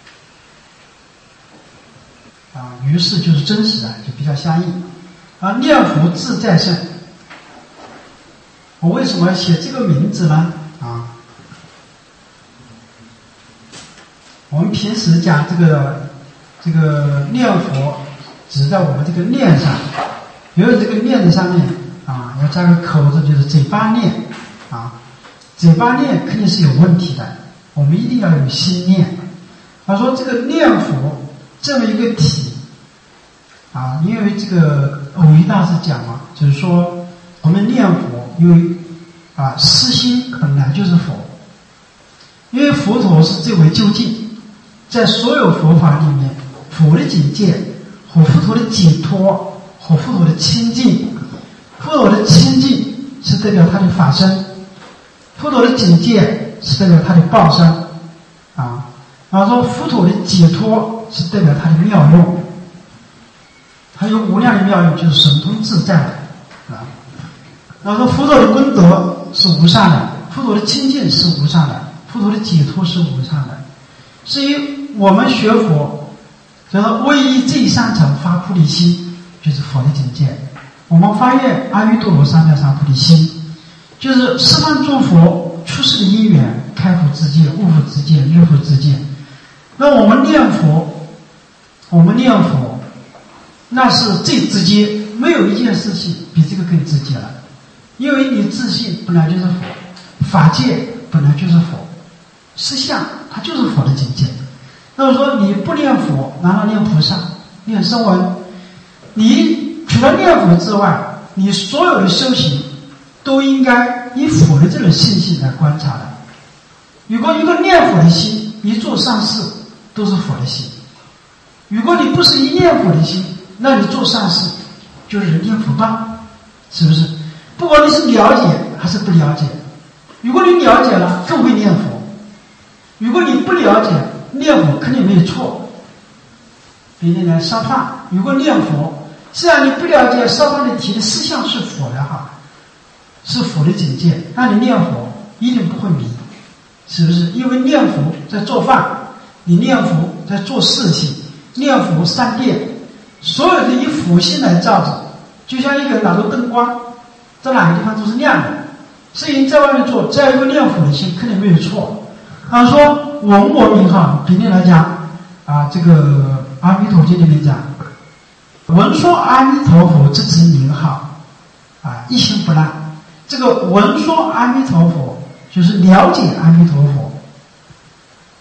于是就是真实就比较相应。念佛自在胜，我为什么写这个名字呢？我们平时讲这个念佛，只在我们这个念上，因为这个念的上面要加个口字，就是嘴巴念嘴巴念肯定是有问题的，我们一定要有心念。他说这个念佛这么一个体因为这个偶一大师讲就是说我们念佛，因为私心本来就是佛，因为佛陀是最为究竟，在所有佛法里面，佛的境界和佛陀的解脱和佛陀的清净，佛陀的清净是代表他的法身，佛陀的境界是代表他的报身然后说佛陀的解脱是代表他的妙用，还有无量的妙用，就是神通自在然后说佛陀的功德是无上的，佛陀的清净是无上的，佛陀的解脱是无上的。所以我们学佛就是唯一最擅长发菩提心，就是佛的境界。我们发愿阿耨多罗三藐三菩提心，就是十方诸佛出世的因缘，开佛之见、悟佛之见、入佛之见。那我们念佛那是最直接，没有一件事情比这个更直接了。因为你自信本来就是佛，法界本来就是佛，实相它就是佛的境界。那么说你不念佛，难道念菩萨、念声闻？你除了念佛之外，你所有的修行都应该以佛的这种信心来观察的。如果一个念佛的心，一做善事都是佛的心；如果你不是一念佛的心，那你做善事就是人天福报，是不是？不管你是了解还是不了解，如果你了解了更会念佛，如果你不了解，念佛肯定没有错。比如来烧饭，如果念佛，虽然你不了解烧饭的体的思想是佛的是佛的境界，那你念佛一定不会迷，是不是？因为念佛在做饭，你念佛在做事情，念佛三遍，所有的以佛心来照着，就像一个人拿着灯光，在哪个地方都是亮的。所以你在外面做，只要一个念佛的心，肯定没有错。他说闻我名号，比例来讲这个阿弥陀经里面讲，闻说阿弥陀佛之子名号一心不乱。这个闻说阿弥陀佛就是了解阿弥陀佛，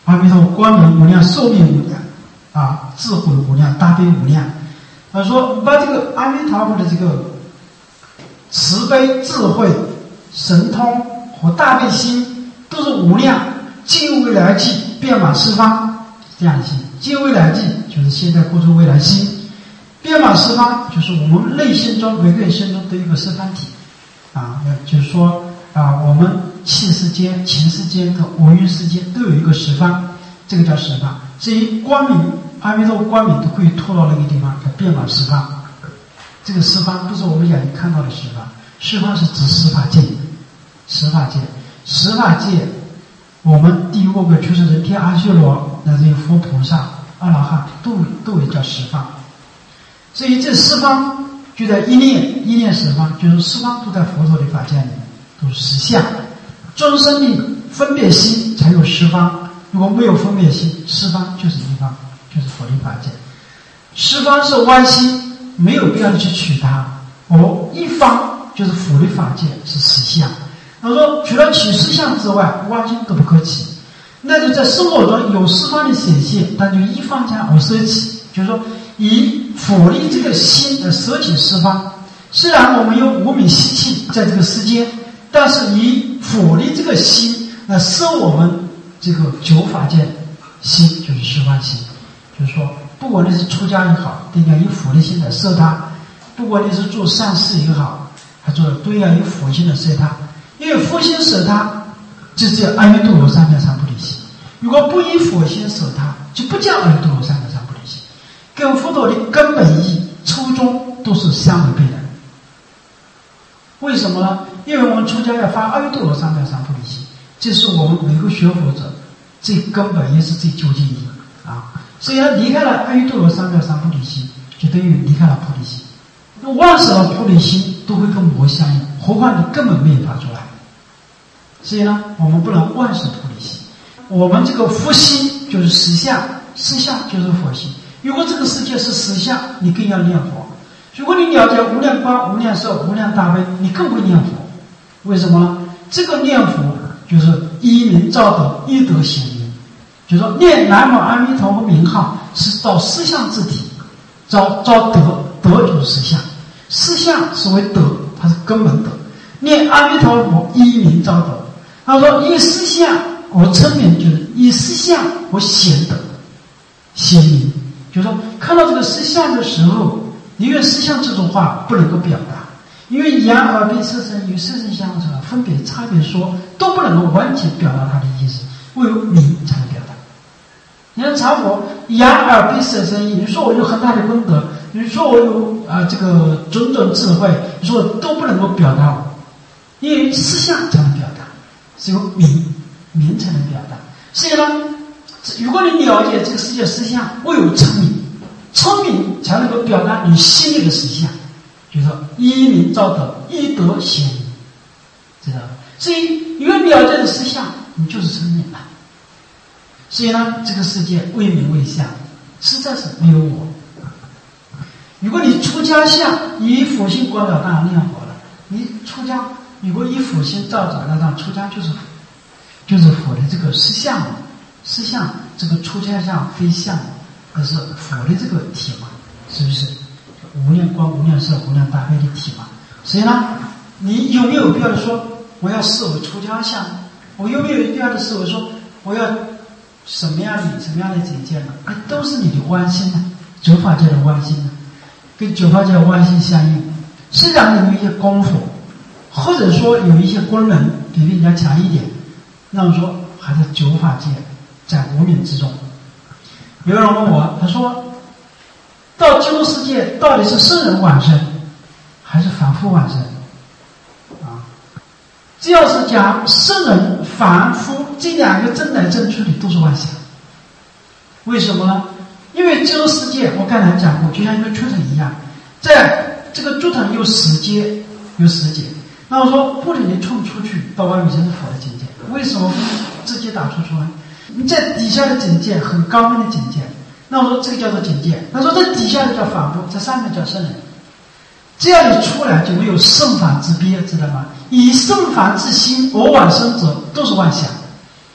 阿弥陀佛光明无量，寿命无量啊，智慧无量，大悲无量。他说把这个阿弥陀佛的这个慈悲、智慧、神通和大悲心都是无量，尽未来际，遍满十方，这样的心。尽未来际就是现在、过去、未来心，遍满十方就是我们内心中每个人心中都有一个十方体啊，就是说啊，我们气世间、情世间和五蕴世间都有一个十方，这个叫十方。至于光明，阿弥陀佛光明都可以拖到那个地方，叫遍满十方。这个十方不是我们眼睛看到的十方，十方是指十法界，十法界，十法界，我们第六个就是人天阿修罗，乃至于佛菩萨、阿罗汉都有叫十方。所以这十方就在一念十方，就是十方都在佛陀的法界里，都是实相。众生的分别心才有十方，如果没有分别心，十方就是一方，就是佛的法界。十方是弯心，没有必要去取它。一方就是佛的法界，是实相。他说除了取实相之外，弯心都不可取。那就在生活中有十方的显现，但就一方家而舍弃，就是说以佛的这个心而舍弃十方。虽然我们有无名习气在这个世间，但是以佛的这个心来摄我们这个九法界心，就是十方心。就是说不管你是出家也好，都要以佛的心来摄它；不管你是做善事也好，还做都要以佛心来摄它。因为佛心摄它，就叫阿耨多罗三藐三菩提心。如果不以佛心摄它，就不叫阿耨多罗三藐三菩提心，跟佛陀的根本意义、初衷都是相违背的。为什么呢？因为我们出家要发阿耨多罗三藐三菩提心，这是我们每个学佛者最根本也是最究竟意义啊。所以他离开了阿耨多罗三藐三菩提心，就等于离开了菩提心。万事的菩提心都会跟魔相应，何况你根本没有发出来。所以呢，我们不能万事菩提心。我们这个佛心就是实相，实相就是佛心。如果这个世界是实相，你更要念佛。如果你了解无量光、无量寿、无量大悲，你更会念佛。为什么呢？这个念佛就是依名造德，依德行名。就是说念南无阿弥陀佛名号是造实相之体，造德，德就是实相，实相是为德，它是根本德。念阿弥陀佛依名造德，他说依实相我称名，就是依实相我显德显名。就是说看到这个实相的时候，因为实相这种话不能够表达，因为眼耳鼻舌身与色身相成，分别差别说都不能够完全表达它的意思，唯有名才能表达。你看查佛眼耳鼻舌身意，你说我有很大的功德，你说我有这个种种智慧，你说我都不能够表达我，因为实相才能表达，只有名才能表达。所以呢，如果你了解这个世界实相，唯有称名，称名才能够表达你心里的实相，就是说依名造德，依德行名，知道吧？所以如果了解的实相，你就是称名了。所以呢，这个世界为名为相，实在是没有我。如果你出家相以佛心观了，当然念佛了。你出家如果以佛心造者，那让出家就是佛的这个实相，实相这个出家相非相，而是佛的这个体嘛，是不是？无量光、无量寿、无量大悲的体嘛。所以呢，你有没有必要的说我要视为出家相？我有没有必要的视为说我要什么样的境界呢？都是你的弯心呢，九法界的弯心呢，跟九法界的弯心相应。虽然你有一些功夫，或者说有一些功能比人家强一点，那么说还是九法界在无名之中。有人问我，他说到极乐世界到底是圣人往生还是凡夫往生啊？只要是讲圣人凡夫这两个正来正去的都是妄想。为什么呢？因为极乐世界我刚才讲过，就像一个竹筒一样，在这个竹筒有十阶，那我说不停地冲出去到外面就是佛的境界。为什么不直接打出去呢？你在底下的境界很高明的境界，那我说这个叫做境界。他说这底下的叫凡夫，这上面叫圣人。只要你出来就没有圣凡之别，知道吗？以圣凡之心而往生者都是妄想，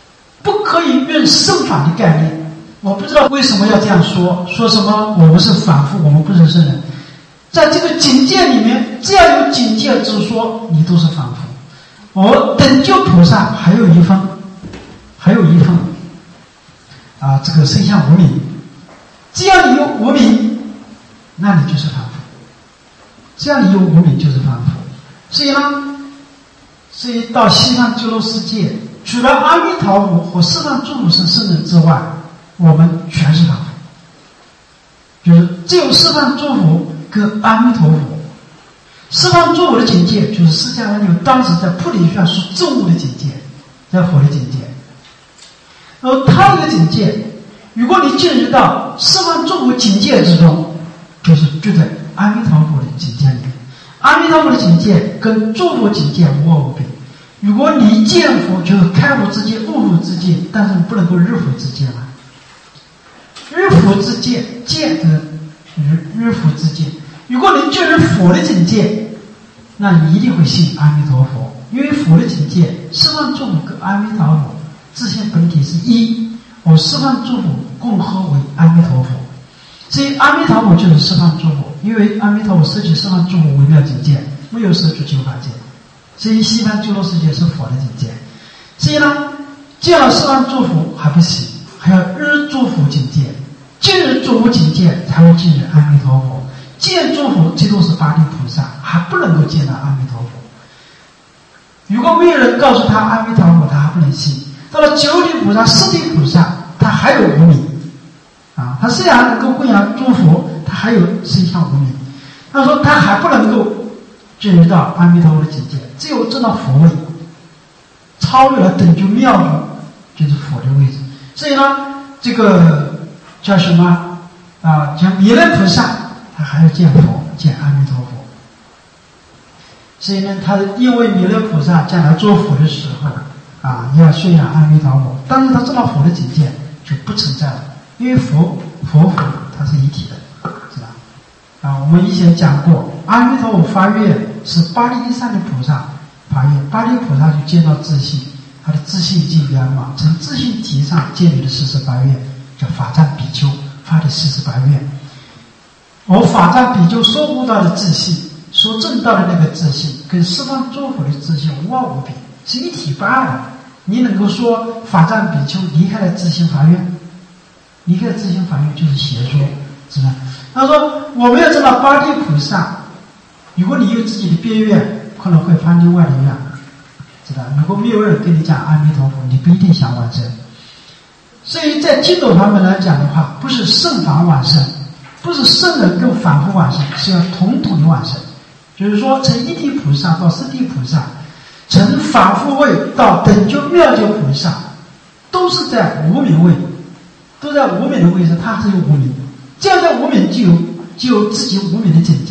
不可以用圣法的概念。我不知道为什么要这样说，说什么我们是凡夫，我们不是圣人。在这个境界里面，只要有境界之说，你都是凡夫。我等觉菩萨还有一分这个身相无明，只要你有无明，那你就是凡夫。只要你有无明，就是凡夫。所以到西方极乐世界，除了阿弥陀佛和十方诸佛是圣人之外，我们全是凡夫。就是只有十方诸佛跟阿弥陀佛。十方诸佛的境界就是释迦牟尼当时在菩提树下所证悟的境界，在佛的境界。而他的境界，如果你进入到十方诸佛境界之中，就是就在阿弥陀佛的境界里面。阿弥陀佛的境界跟诸佛境界无二无别。如果你见佛就是开佛之界、悟佛之界，但是不能够入佛之界嘛。入佛之界，见的入佛之界。如果你进入佛的境界，那你一定会信阿弥陀佛，因为佛的境界，十方诸佛跟阿弥陀佛自性本体是一，而十方诸佛共合为阿弥陀佛。所以阿弥陀佛就是十方诸佛，因为阿弥陀佛摄取十方诸佛微妙境界，没有摄取九法界。所以西方极乐世界是佛的境界。所以呢，见了十方诸佛还不行，还要入诸佛境界，进入诸佛境界才会进入阿弥陀佛。见诸佛这都是八地菩萨，还不能够见到阿弥陀佛。如果没有人告诉他阿弥陀佛，他还不能信。到了九地菩萨、十地菩萨，他还有无明他虽然能够供养诸佛，他还有身相无明。他说他还不能够进入到阿弥陀佛的境界，只有证到佛位，超越了等觉妙觉，就是佛的位置。所以呢，这个叫什么像弥勒菩萨，他还要见佛，见阿弥陀佛。所以呢，他因为弥勒菩萨将来做佛的时候要宣扬阿弥陀佛，但是他证到佛的境界就不存在了，因为佛它是一体的，知道我们以前讲过，阿弥陀佛发愿是八地以上的菩萨发愿，八地菩萨就见到自性，他的自性已经圆满，从自性体上建立的48愿，叫法藏比丘发的48愿。而法藏比丘所悟到的自性，所证到的那个自性，跟十方诸佛的自性无二无别，是一体不二的。你能够说法藏比丘离开了自性法院，离开了自性法院就是邪说，是吧？他说我们要知道八地菩萨，如果你有自己的别愿，可能会发另外的愿，知道？如果没有人跟你讲阿弥陀佛，你不一定想往生。所以在净土法门来讲的话，不是圣法往生，不是圣人跟凡夫往生，是要统统的往生。就是说从一地菩萨到十地菩萨，从法夫位到等觉妙觉菩萨，都是在无明位，都在无明的位置，他是有无明，这样在无明就有自己无明的境界。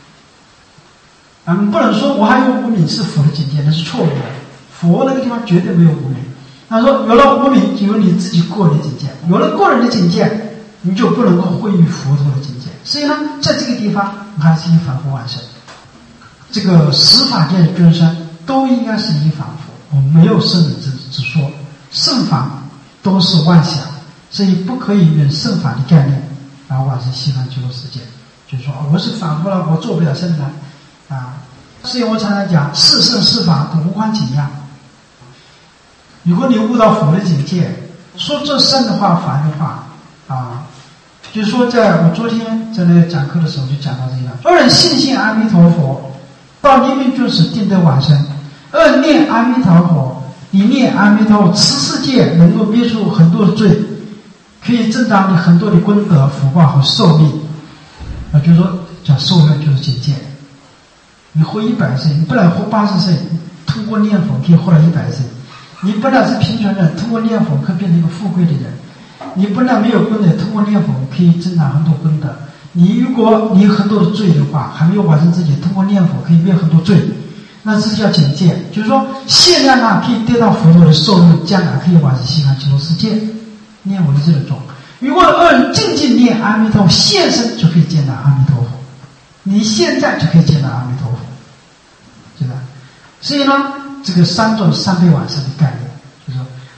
不能说我还有无明是佛的境界，那是错误的。佛那个地方绝对没有无明。他说有了无明就有你自己个人的境界，有了个人的境界，你就不能够会遇佛陀的境界。所以呢，在这个地方还是以凡夫往生。这个十法界的众生都应该是以凡夫，我没有圣人之说，圣法都是妄想，所以不可以用圣法的概念然后往生西方极乐世界。就是说我是凡夫了，我做不了圣人所以我常常讲是圣是法都无关紧要。如果你悟到佛的境界，说这圣的话法的话就是说在我昨天在那讲课的时候就讲到这个，二人信阿弥陀佛，到黎明就是定得往生。二念阿弥陀佛，你念阿弥陀佛，此世界能够灭除很多的罪，可以增长你很多的功德福报和寿命就是说讲寿命就是境界。你活100岁，你本来活80岁，通过念佛可以活到100岁。你本来是贫穷人，通过念佛可以变成一个富贵的人。你本来没有功德，通过念佛可以增长很多功德。如果你有很多的罪的话，还没有完成自己，通过念佛可以灭很多罪，那这叫境界。就是说现在呢可以得到佛陀的寿命，将来可以往生西方极乐世界。念佛的这种，如果二人静静念阿弥陀佛，现身就可以见到阿弥陀佛，你现在就可以见到阿弥陀佛，对吧？所以呢，这个三种三倍往生的概念，就是说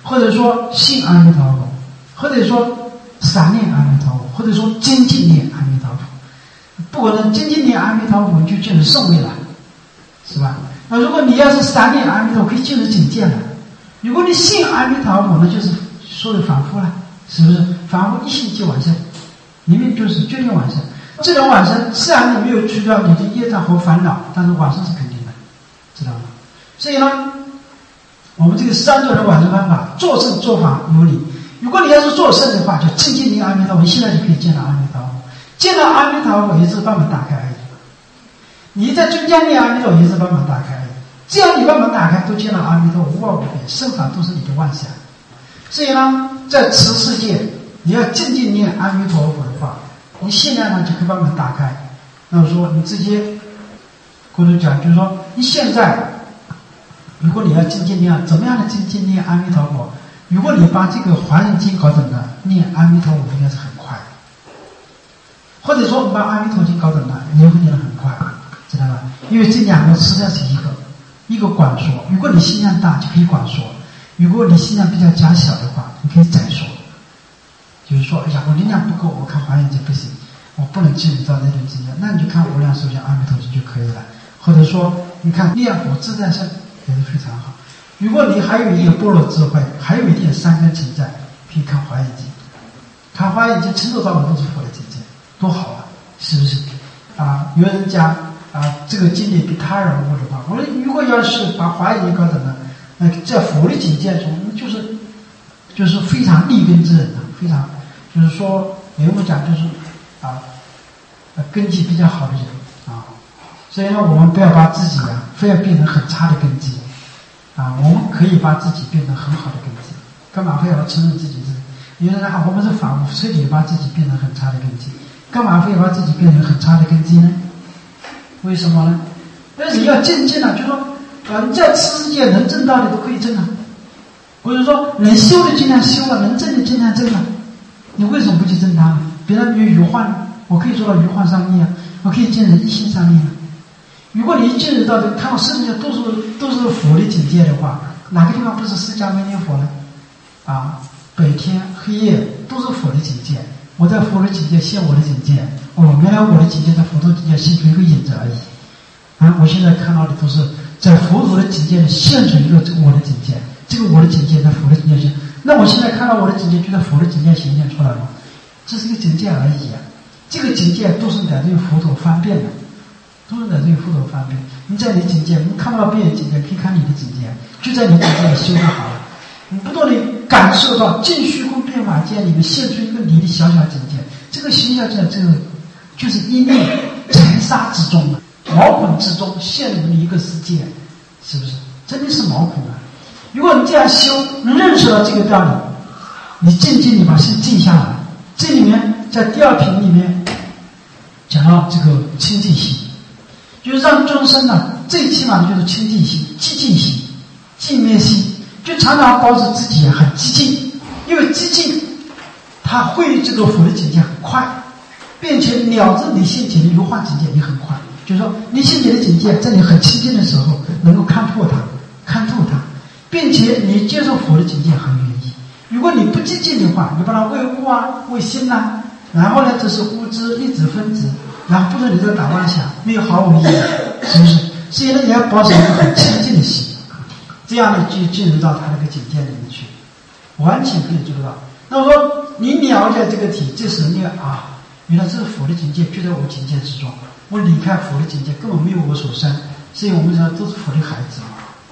或者说信阿弥陀佛，或者说散念阿弥陀佛，或者说精进念阿弥陀佛。不可能精进念阿弥陀佛就进入圣位了，是吧？那如果你要是散念阿弥陀佛，可以进入境界了。如果你信阿弥陀佛，那就是说的反复了，是不是？反复一信就完成，里面就是决定完成。这种往生虽然你没有去掉你的业障和烦恼，但是往生是肯定的，知道吗？所以呢，我们这个三种的往生方法，做圣做法有理。如果你要是做圣的话，就精进念阿弥陀佛，你现在就可以见到阿弥陀佛。见到阿弥陀佛也是帮忙打开而已。你在中间念阿弥陀佛也是帮忙打开而已。只要你帮忙打开，都见到阿弥陀佛无二无别，圣法都是你的妄想。所以呢，在此世界，你要精进念阿弥陀佛的话，你现在呢就可以帮忙打开。那我说你直接或者讲，就是说你现在，如果你要精进念，怎么样的精进念阿弥陀佛？如果你把这个华严经搞懂了，念阿弥陀佛应该是很快。或者说我们把阿弥陀经搞懂了，你也会念得很快，知道吧？因为这两个实际上是一个广说。如果你心量大，就可以广说；如果你心量比较狭小的话，你可以窄说。就是说，哎呀，我力量不够，我看华严经不行，我不能进入到那种境界，那你就看无量寿经、阿弥陀经就可以了。或者说，你看念佛自在身也是非常好。如果你还有一点般若智慧，还有一点三根存在，可以看华严经。看华严经，从头到尾都是佛的境界，多好啊！是不是？啊，有人讲啊，这个经典比他人悟的话，我说如果要是把华严经搞懂了，在佛的境界中，就是非常立根之人啊，非常就是说，我们讲就是根基比较好的人啊。所以呢，我们不要把自己非要变成很差的根基啊，我们可以把自己变成很好的根基，干嘛非要承认自己是？有人我们是反复彻底把自己变成很差的根基，干嘛非要把自己变成很差的根基呢？为什么呢？但是要渐进就是说，你在此世界能证道的都可以证啊，或者说能修的尽量修了，能证的尽量证了，你为什么不去证它呢？比如你余幻，我可以做到余幻上面啊，我可以见人一心上面啊。如果你进入到看到世界都是佛的境界的话，哪个地方不是释迦牟尼佛呢？啊，白天黑夜都是佛的境界。我在佛的境界现我的境界，原来我的境界在佛陀境界现出一个影子而已。啊，我现在看到的都是在佛陀的境界现出一个我的境界，这个我的境界在佛的境界现。那我现在看到我的境界就在佛的境界显现出来了，这是一个境界而已啊。这个境界都是来自于佛陀方便的。都是来自于佛陀方便。你在你境界，你看不到别人境界，可以看你的境界，就在你境界里修就好了。你不断的感受到尽虚空变法界里面现出一个你的小小境界，这个小小境界，这个就是一念尘沙之中毛孔之中现入一个世界，是不是？真的是毛孔啊！如果你这样修，能认识到这个道理，你渐渐地把心静下来。这里面在第二品里面讲到这个清净心。就是让众生呢，最起码的就是清净心、寂静心、寂灭心，就常常保持自己很寂静，因为寂静，它会这个佛的境界很快，并且了知你现前的如幻境界也很快。就是说，你现前的境界在你很清净的时候，能够看破它、看透它，并且你接受佛的境界很容易。如果你不寂静的话，你把它为物啊、为心啊，然后呢，这是物质一子分子。然后不是你在打妄想，没有毫无意义，是不是？所以呢，你要保持一个很清净的心，这样呢就进入到他那个境界里面去，完全可以做得到。那么说，你了解这个体，这时候你原来这是佛的境界，就在我境界之中，我离开佛的境界根本没有我所生，所以我们说都是佛的孩子。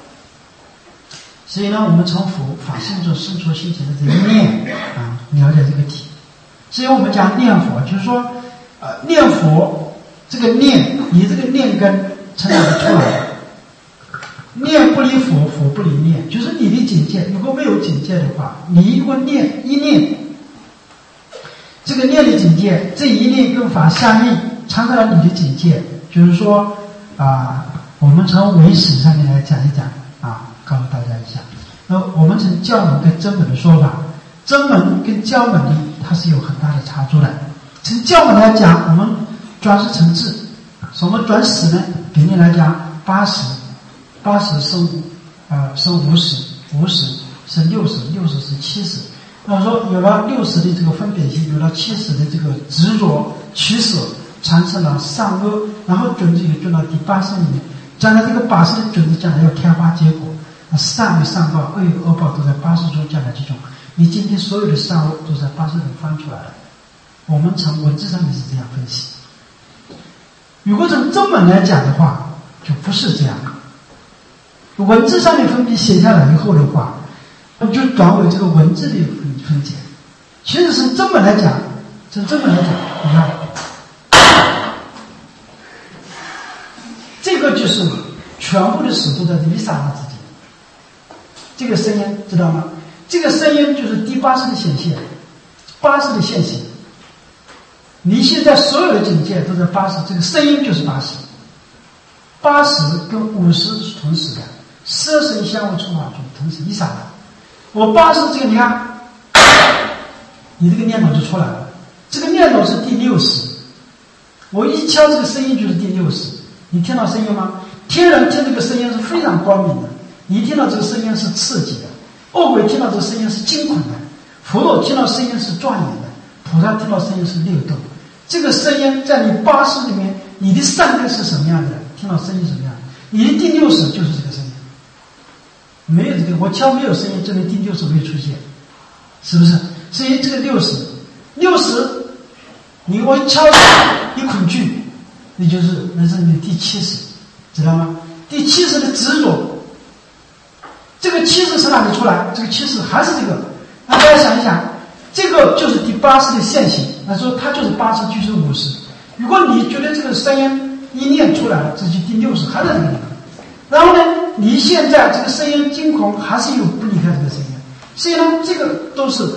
所以呢，我们从佛法性中生出心前的这一念了解这个体。所以我们讲念佛，就是说。念佛这个念，你这个念根从哪里出来？念不离佛，佛不离念，就是你的境界。如果没有境界的话，你如果念一念，这个念的境界，这一念跟法相应，参照你的境界。就是说我们从唯识上面来讲一讲告诉大家一下。那我们从教门跟真门的说法，真门跟教门它是有很大的差距的。从教门来讲，我们转识成智，什么转识呢？比例来讲，80生50，50 是60，60是70。那说有了60的这个分别心，有了70的这个执着取舍，产生了善恶，然后准则也准到第80里面。将来这个80的准则将来要开花结果，善有善报，恶有恶报，都在80中将来集中。你今天所有的善恶都在80中翻出来了。我们从文字上面是这样分析。如果从正本来讲的话，就不是这样的。文字上面分别写下来以后的话，就转为这个文字的分解。其实从正本来讲，你看，这个就是全部的尺度在这一刹那之间。这个声音知道吗？这个声音就是第80的显现，80的现行。你现在所有的境界都在80，这个声音就是80，80跟50是同时的，色声香味触法就同时一刹那。我80这个，你看，你这个念头就出来了。这个念头是第60，我一敲这个声音就是第60。你听到声音吗？天人听这个声音是非常光明的，你听到这个声音是刺激的，恶鬼听到这个声音是惊恐的，佛陀听到声音是庄严的，菩萨听到声音是六度。这个声音在你80里面，你的善根是什么样的？听到声音什么样的？你的第60就是这个声音。没有这个，我敲没有声音，证明第60没有出现，是不是？所以这个60，你我敲你恐惧，那是你的第70，知道吗？第70的执着，这个70从哪里出来？这个70还是这个。那大家想一想，这个就是第80的现行。那说它就是80，就是50。如果你觉得这个声音一念出来了，这就第60还在这个地方。然后呢，你现在这个声音惊恐还是有不离开这个声音，所以呢，这个都是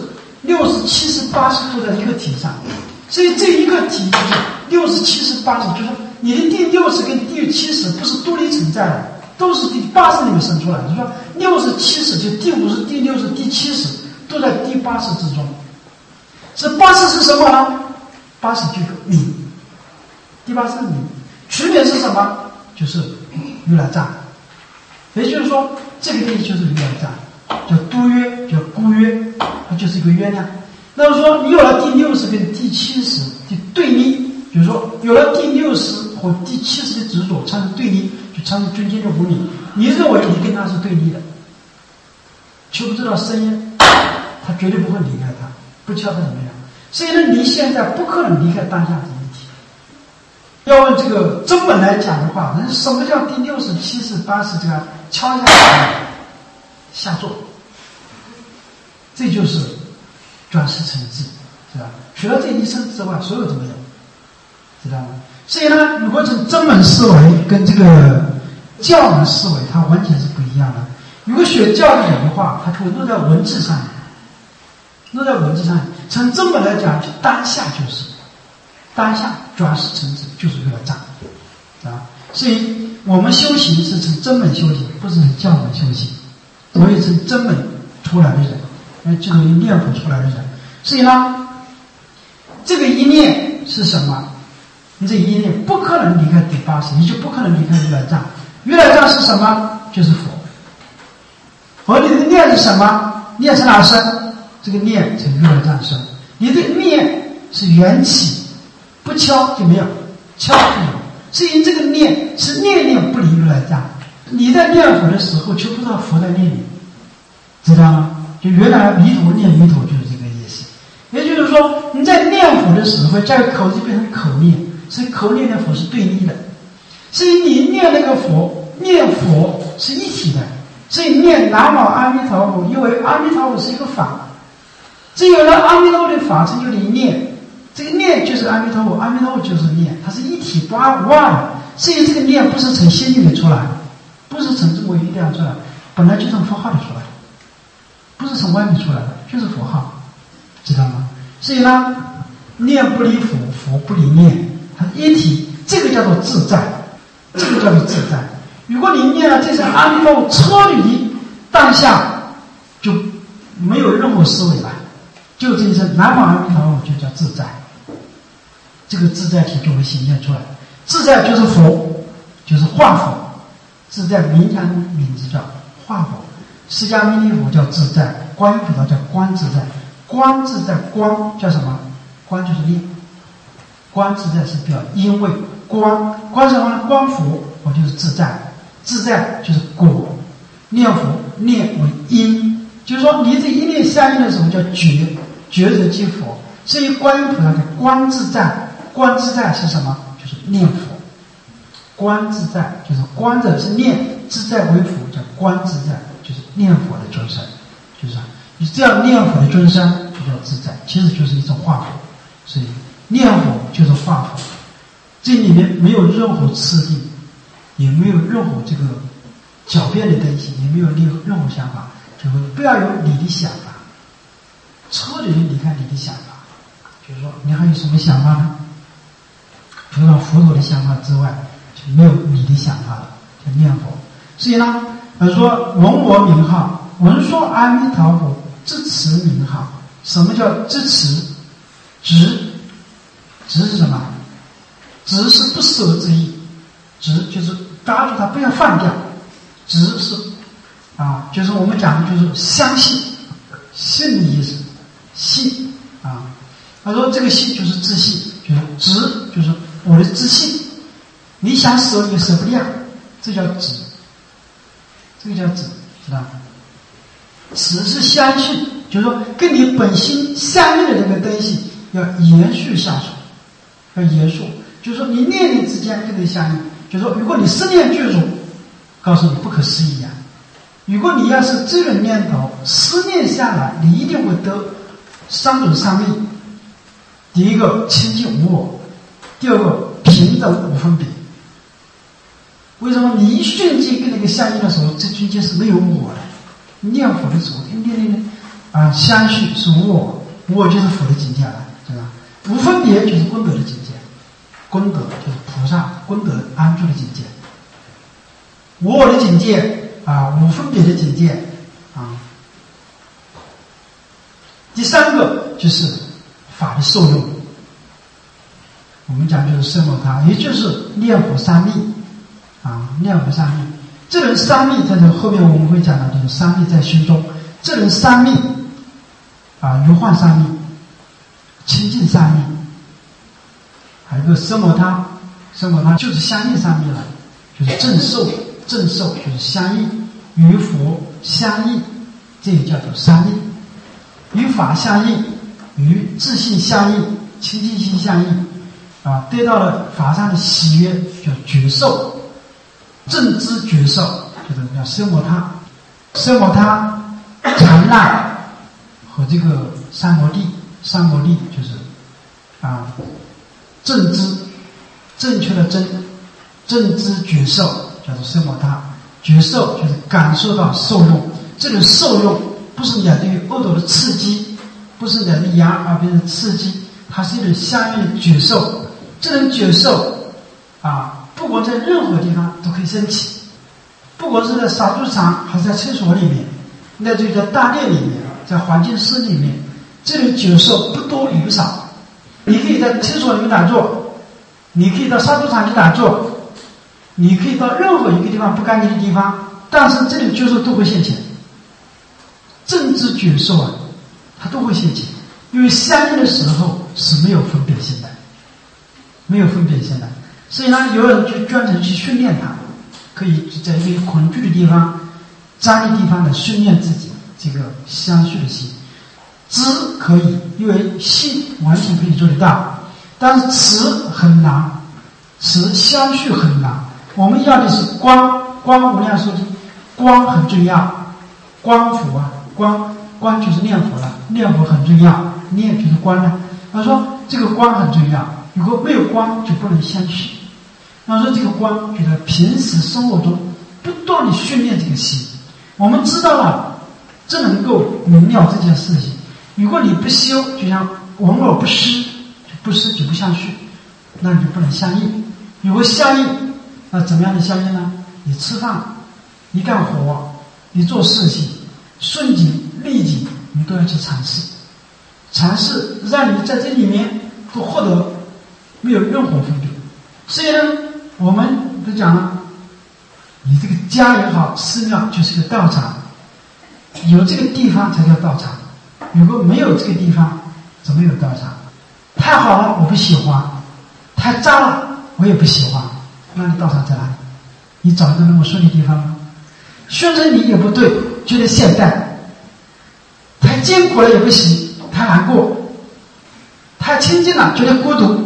60、70、80都在一个体上，所以这一个体就是60、70、80，就是你的第60跟第70不是独立存在的，都是第80里面生出来的。就是说60、70就第50、第60、第70都在第80之中。这80是什么呢？80就是你，第80是你，区别是什么？就是如来藏。也就是说，这个定义就是如来藏，叫都约，叫孤约，它就是一个约量。那么说，你有了第60跟第70的对立，比如说有了第60和第70的执着产生对立，就产生中间的无明。你认为你跟他是对立的，求不知道声音，他绝对不会离开他，不敲他怎么样？所以呢，你现在不可能离开当下这一体。要问这个根本来讲的话，那什么叫第60、70、80这个敲下来下坐？这就是转世成智，是吧？除了这一生之外，所有都没有，知道吗？所以呢，如果从真门思维跟这个教门思维，它完全是不一样的。如果学教的人的话，他就会落在文字上面，落在文字上面。从真本来讲，就当下就是当下转世成智，就是为了藏啊。所以我们修行是从真本修行，不是从教门修行。我也是真本出来的人，就是念佛出来的人。所以呢，这个一念是什么？你这一念不可能离开第80，你就不可能离开如来藏。如来藏是什么？就是佛。而你的念是什么？念从哪生？这个念从如来藏生。你的念是缘起，不敲就没有，敲就有。所以这个念是念念不离如来藏。你在念佛的时候，就不知道佛在念你，知道吗？就原来弥陀念弥陀就是这个意思。也就是说，你在念佛的时候，在口就变成口念，所以口念的佛是对立的。所以你念那个佛，念佛是一体的。所以念南无阿弥陀佛，因为阿弥陀佛是一个法，只有了阿弥陀佛的法才有你念，这个念就是阿弥陀佛，阿弥陀佛就是念，它是一体不二无二的。所以这个念不是从心里面出来，不是从中国力量出来，本来就从佛号里出来，不是从外面出来的，就是佛号，知道吗？所以呢，念不离佛，佛不离念，它一体，这个叫做自在，这个叫做自在。如果你念了这声阿弥陀佛，脱离当下，就没有任何思维了，就这一声南无阿弥陀佛就叫自在，这个自在体就会显现出来。自在就是佛，就是化佛，自在名讲名字叫化佛。 释迦牟尼佛叫自在，观音菩萨叫观自在。观自在，观叫什么？观就是念，观自在是表因为观什么呢？观佛，我就是自在，自在就是果，念佛念为因，就是说你这一念相应的时候叫觉，觉者即佛。所以观音菩萨的观自在，观自在是什么？就是念佛。观自在就是观者是念，自在为佛，叫观自在，就是念佛的众生，就是你这样念佛的众生就叫自在，其实就是一种化佛。所以念佛就是化佛，这里面没有任何次第，也没有任何这个狡辩的东西，也没有任何想法，就是不要有你的想法，彻底的离开你的想法。就是说你还有什么想法呢？除了佛陀的想法之外，就没有你的想法了，叫念佛。所以呢，说闻我名号，闻说阿弥陀佛，自持名号。什么叫自持？执是什么？执是不舍之意，执就是抓住它不要放掉，执是就是我们讲的就是相信，信的意思，信啊。他说这个信就是自信，就是执就是我的自信，你想舍也舍不掉，这叫执，这个叫执，知道吗？持是相信，就是说跟你本心相应的这个东西要延续下去，要延续，就是说你念念之间跟你相应，就是说如果你十念具足，告诉你不可思议啊。如果你要是这个念头十念下来，你一定会得三种三昧。第一个清净无我，第二个平等无分别。为什么你一瞬间跟那个相应的时候，这中间是没有我的？念佛的时候念相续是无我，无我就是佛的境界了，对吧？无分别就是功德的境界，功德就是菩萨功德安住的境界，无我的境界无分别的境界第三个就是法的受用，我们讲就是奢摩他，也就是念佛三密念佛三密。这人三密在这后面我们会讲到，就是三密在心中。这人三密如幻三密，清净三密，还有一个奢摩他，奢摩他就是相应三密了，就是正受就是相应，与佛相应，这也叫做三密。与法相应，与自信相应，清净心相应得到了法上的喜悦，叫觉受。正知觉受就是叫奢摩他，奢摩他、禅那和这个三摩地，三摩地就是正知，正确的正知觉受叫做奢摩他，觉受就是感受到受用。这个受用不是来自于恶斗的刺激，不是来自于阳而变成刺激，它是一种相应的觉受。这种觉受不管在任何地方都可以升起，不管是在洒猪场还是在厕所里面，那就在大殿里面，在环境室里面，这种觉受不多也不少。你可以在厕所里面打坐，你可以到洒猪场去打坐，你可以到任何一个地方不干净的地方，但是这种觉受都会现前。正知觉受它都会现前，因为相应的时候是没有分别心的，没有分别心的。所以呢，有人就专程去训练它，可以在一个恐惧的地方、脏的地方来训练自己这个相续的心。知可以，因为信完全可以做得到，但是持很难，持相续很难。我们要的是光无量寿经，光很重要，光佛光就是念佛了，念佛很重要，念就是光了。他说这个光很重要，如果没有光就不能相续。他说这个光就在平时生活中不断的训练这个心。我们知道了，这能够明了这件事情。如果你不修，就像闻而不施，不施就不相续，那你就不能相应。如果相应，那怎么样的相应呢？你吃饭，你干活，你做事情，顺境逆境，你都要去尝试，尝试让你在这里面都获得没有任何分别。所以呢，我们都讲了，你这个家也好，寺庙就是个道场， 有这个地方才叫道场，如果没有这个地方，怎么有道场？太好了，我不喜欢；太渣了，我也不喜欢。那你道场在哪里？你找一个那么顺利的地方吗？顺着你也不对，觉得懈怠；太艰苦了也不行，太难过；太清静了，觉得孤独；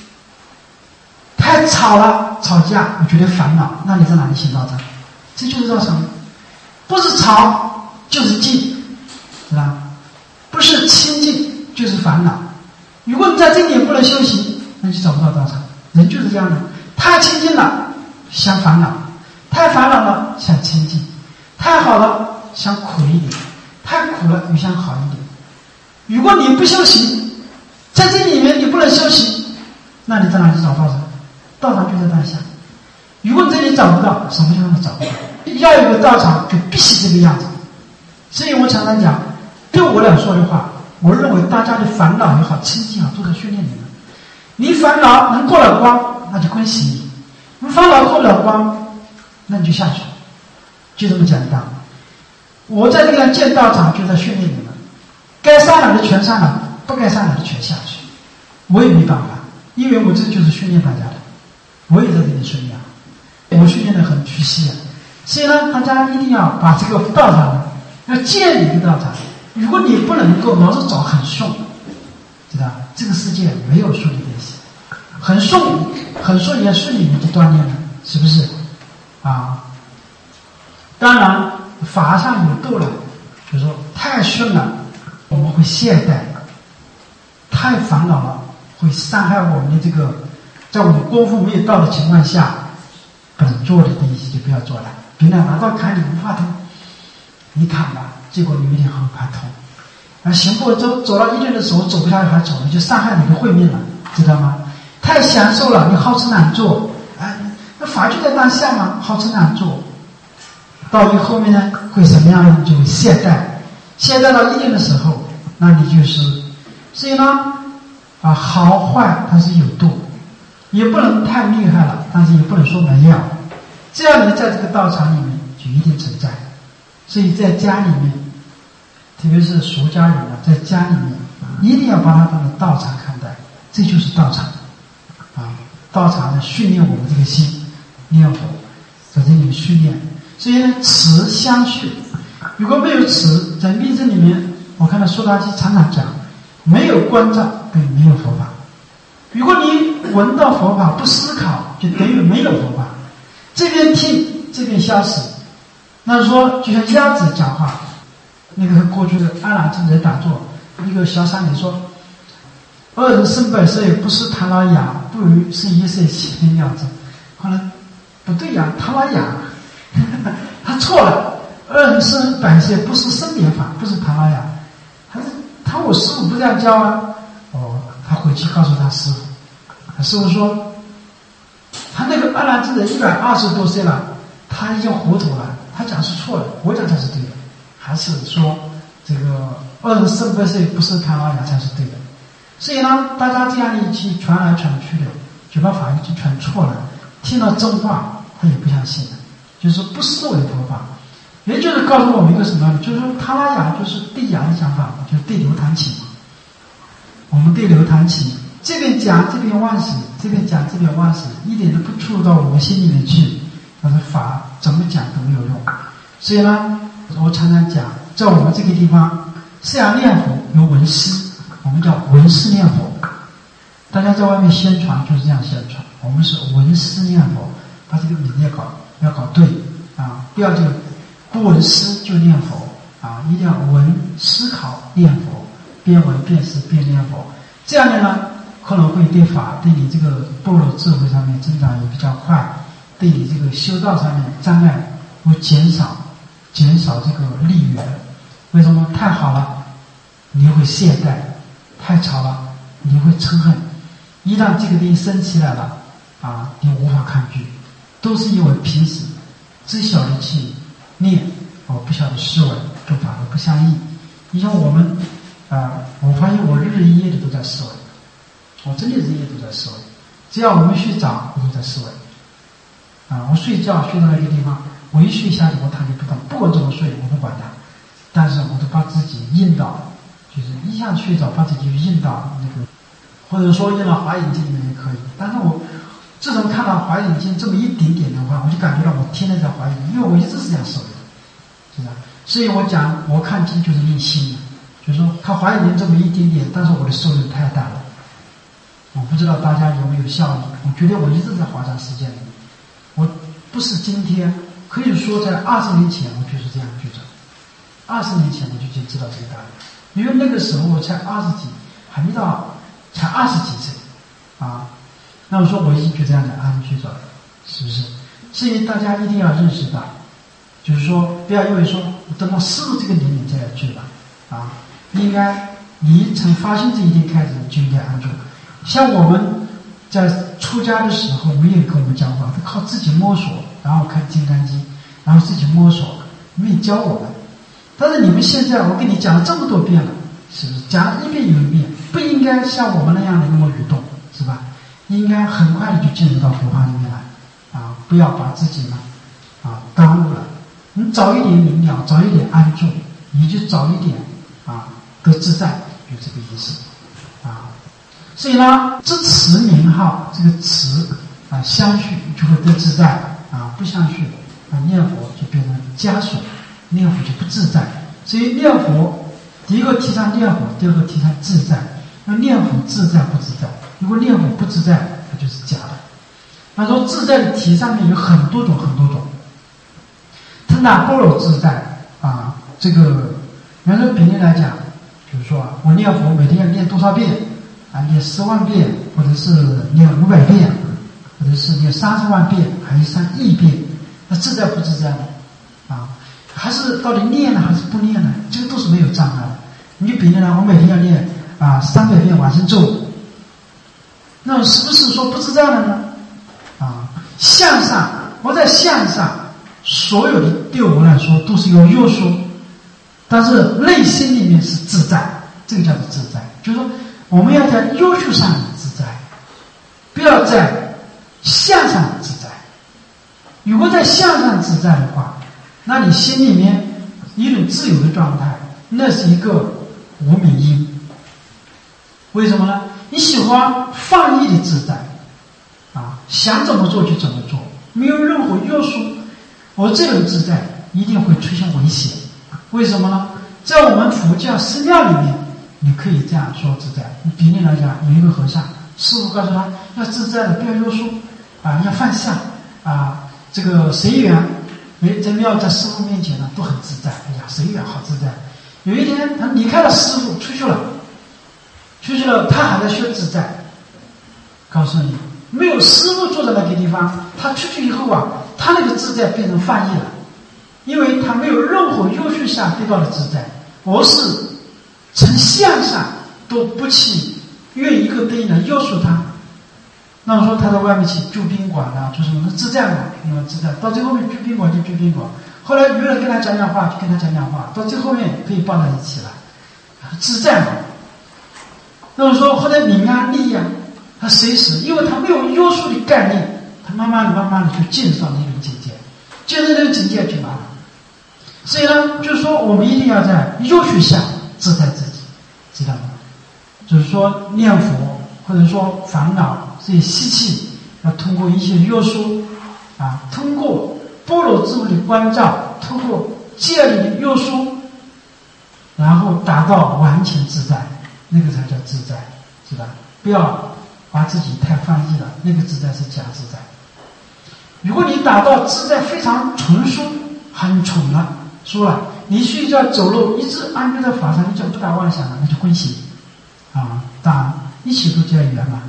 太吵了，吵架，我觉得烦恼。那你在哪里行道场？这就是道场，不是吵就是静，是吧？不是清净就是烦恼。如果你在这点不能修行，那就找不到道场。人就是这样的，太清净了想烦恼，太烦恼了想清净，太好了想苦一点，太苦了又想好一点。如果你不修行，在这里面你不能修行，那你在哪里找道场？道场就在当下。如果你这里找不到，什么地方都找不到。要有个道场就必须这个样子。所以我常常讲，对我来说的话，我认为大家的烦恼也好，清净也好，都在训练你们。你烦恼能过了光，那就恭喜你；你烦恼过不了光，那你就下去，就这么简单。我在这个建道场就在训练你们，该上来的全上来，不该上来的全下去。我也没办法，因为我这就是训练大家的，我也在这里训练，我训练的很屈膝啊。所以呢，大家一定要把这个道场要建立一个道场。如果你不能够老是找很顺，知道这个世界没有顺利的事，很顺也顺利你就锻炼了，是不是啊？当然法上有斗了，就是说太顺了我们会懈怠，太烦恼了会伤害我们的这个，在我们功夫没有到的情况下，本做的东西就不要做了。别人拿刀砍你无法痛，你砍吧，结果你有点很怕痛。行过走到一定的时候走不下去还走了，就伤害你的慧命了，知道吗？太享受了，你好吃懒做，那法就在当下嘛，好吃懒做。到你后面呢，会什么样呢？就会懈怠，懈怠到一定的时候，那你就是，所以呢，好坏它是有度，也不能太厉害了，但是也不能说没有。这样你在这个道场里面就一定存在。所以在家里面，特别是俗家人在家里面一定要把它当成道场看待，这就是道场道场呢训练我们这个心念佛，在这里面训练。所以呢，持相续，如果没有持，在密宗里面，我看到苏达基常常讲，没有关照等于没有佛法。如果你闻到佛法不思考，就等于没有佛法。这边听，这边消失。那说就像鸭子讲话，那个过去的阿难尊者打坐，一个小沙弥说：“二人生百岁，不是唐老哑，不如生一岁起天料子。”后来不对呀，唐老哑，他错了。二人生百岁不是生别法，不是唐老哑。他我师父不这样教啊。他回去告诉他师父，师父说，他那个阿难尊者120多岁了，他已经糊涂了。他讲是错的，我讲才是对的，还是说这个二人生百岁不是唐老哑才是对的。所以呢，大家这样一起传来传去的，就把法已经传错了，听到真话他也不相信了，就是不视为佛法。也就是告诉我们一个什么呢？就是说唐老哑就是对哑的讲法，就是对流弹琴嘛。我们对流弹琴，这边讲这边忘死，这边讲这边忘死，一点都不触到我们心里面去。但是法怎么讲都没有用。所以呢，我常常讲，在我们这个地方，是要念佛有闻思，我们叫闻思念佛。大家在外面宣传就是这样宣传，我们是闻思念佛，把这个名要搞对啊！不要这个不闻思就念佛啊，一定要闻思考念佛，边闻边思边念佛。这样的呢，可能会对法对你这个般若智慧上面增长也比较快。对你这个修道上面障碍会减少这个利缘。为什么？太好了你会懈怠，太吵了你会嗔恨。一旦这个东西升起来了你无法抗拒，都是因为平时只晓得去念不晓得思维，跟法都不相应。你像我们我发现我日日夜夜的都在思维，我真的日夜都在思维，只要我们睡着我都在思维我睡觉睡到那个地方，我一睡下去我躺就不动，不管怎么睡我不管它， 但是我都把自己印到，就是一下睡着把自己印到那个，或者说印到华严经里面也可以。但是我自从看到华严经这么一点点的话，我就感觉到我天天在华严，因为我一直是这样受的，是吧？所以我讲我看经就是练心的，就是说看华严经这么一点点，但是我的受益太大了。我不知道大家有没有效益，我觉得我一直在华藏世界里面，我不是今天，可以说在20年前我就是这样觉着，20年前我就知道这个道理，因为那个时候我才20几，还没到，才20几岁啊。那我说我已经就这样的安居着了，是不是？所以大家一定要认识到，就是说不要因为说等到师父这个年龄再来去吧，啊，应该你从发心这一天开始就应该安住。像我们在出家的时候，没有跟我们讲话，靠自己摸索，然后看《金刚经》，然后自己摸索，没有教我们。但是你们现在，我跟你讲了这么多遍了，是不是？讲了一遍又一遍，不应该像我们那样的那么愚钝，是吧？应该很快的就进入到佛法里面来，啊，不要把自己呢，啊，耽误了。你早一点明了，早一点安住，你就早一点啊得自在，就这个意思，啊。所以呢，这持名号，这个持啊相续就会得自在啊，不相续啊念佛就变成枷锁，念佛就不自在。所以念佛，第一个提倡念佛，第二个提倡自在。那念佛自在不自在？如果念佛不自在，它就是假的。那说自在的题上面有很多种，他拿般若自在啊，这个原来比例来讲，比如说我念佛每天要念多少遍？啊，念10万遍，或者是念500遍，或者是念30万遍，还是3亿遍，那自在不自在呢？啊，还是到底念呢，还是不念呢？这个都是没有障碍的。你就比如呢，我每天要念300遍往生咒，那是不是说不自在了呢？啊，向上，我在向上，所有的对我来说都是有约束，但是内心里面是自在，这个叫做自在，就是说。我们要在优秀上自在，不要在向上自在。如果在向上自在的话，那你心里面一种自由的状态，那是一个无明因。为什么呢？你喜欢放逸的自在啊，想怎么做就怎么做，没有任何约束。我这种自在一定会出现危险。为什么呢？在我们佛教寺庙里面，你可以这样说自在。你比例来讲，有一个和尚，师父告诉他要自在的，不要约束啊，要放下啊，这个随缘。在庙在师父面前呢，都很自在。哎呀，随缘好自在。有一天他离开了师父，出去了，他还在学自在。告诉你，没有师父坐在那个地方，他出去以后啊，他那个自在变成放逸了，因为他没有任何约束下得到的自在，而是从向上都不去愿一个对应的约束他。那我说他在外面去住宾馆啊，住什么自在嘛，自在。到最后面住宾馆就住宾馆，后来有人跟他讲讲话就跟他讲讲话，到最后面可以抱在一起了，自在嘛。那我说后来明啊利啊，他随时，因为他没有约束的概念，他慢慢的就进入到那种境界，进入那种境界就完了。所以呢，就是说我们一定要在约束下自在自己，知道吗？就是说念佛或者说烦恼这些习气，要通过一些约束啊，通过般若智慧的关照，通过戒律的约束，然后达到完全自在，那个才叫自在，是吧？不要把自己太放逸了，那个自在是假自在。如果你达到自在非常纯熟，很纯了，说了你睡觉走路一直安住在法上，你就不打妄想了，那就归行啊，当然一切都叫圆满。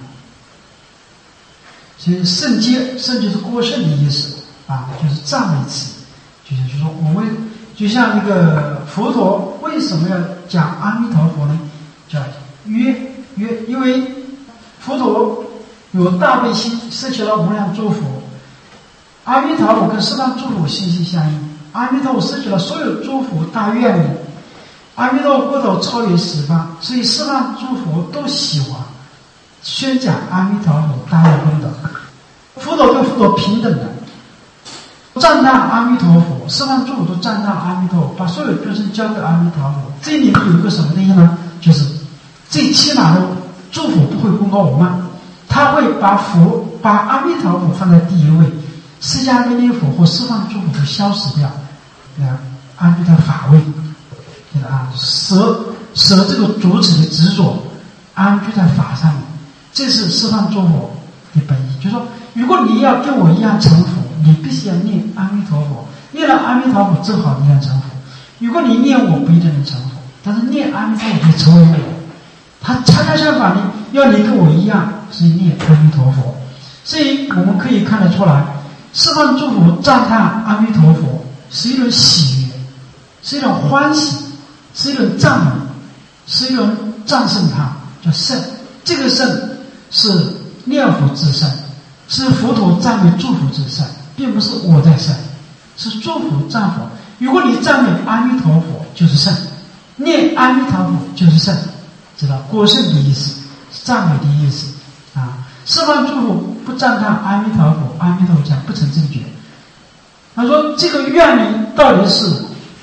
所以圣阶，圣就是过圣的意思啊，就是赞美词，就是说我们就像那个佛陀为什么要讲阿弥陀佛呢？叫约，因为佛陀有大悲心，摄取了无量诸佛，阿弥陀佛跟十方诸佛息息相应。阿弥陀佛摄取了所有诸佛大愿力，阿弥陀佛国土超越十方，所以十方诸佛都喜欢宣讲阿弥陀佛大愿功德。佛陀跟佛陀平等的，赞叹阿弥陀佛十方诸佛都赞叹阿弥陀佛，把所有众生交给阿弥陀佛。这里面有一个什么东西呢？就是最起码的诸佛不会功高我慢，他会把阿弥陀佛放在第一位，释迦牟尼佛或十方诸佛都消失掉，安住在法位，舍这个主旨的执着，安居在法上面，这是十方诸佛的本意。就是说，如果你要跟我一样成佛，你必须要念阿弥陀佛，念了阿弥陀佛正好你能成佛。如果你念我不一定能成佛，但是念阿弥陀佛可以成为我。他恰恰相反的，要你跟我一样是念阿弥陀佛。所以我们可以看得出来，十方诸佛赞叹阿弥陀佛是一种喜悦，是一种欢喜，是一种赞美，是一种战胜他，叫圣。这个圣是念佛之圣，是佛陀赞美诸佛之圣，并不是我在圣，是诸佛赞佛。如果你赞美阿弥陀佛就是圣，念阿弥陀佛就是圣，知道过圣的意思，赞美的意思啊。十方诸佛不赞叹阿弥陀佛，阿弥陀佛讲不成正觉。他说这个愿力到底是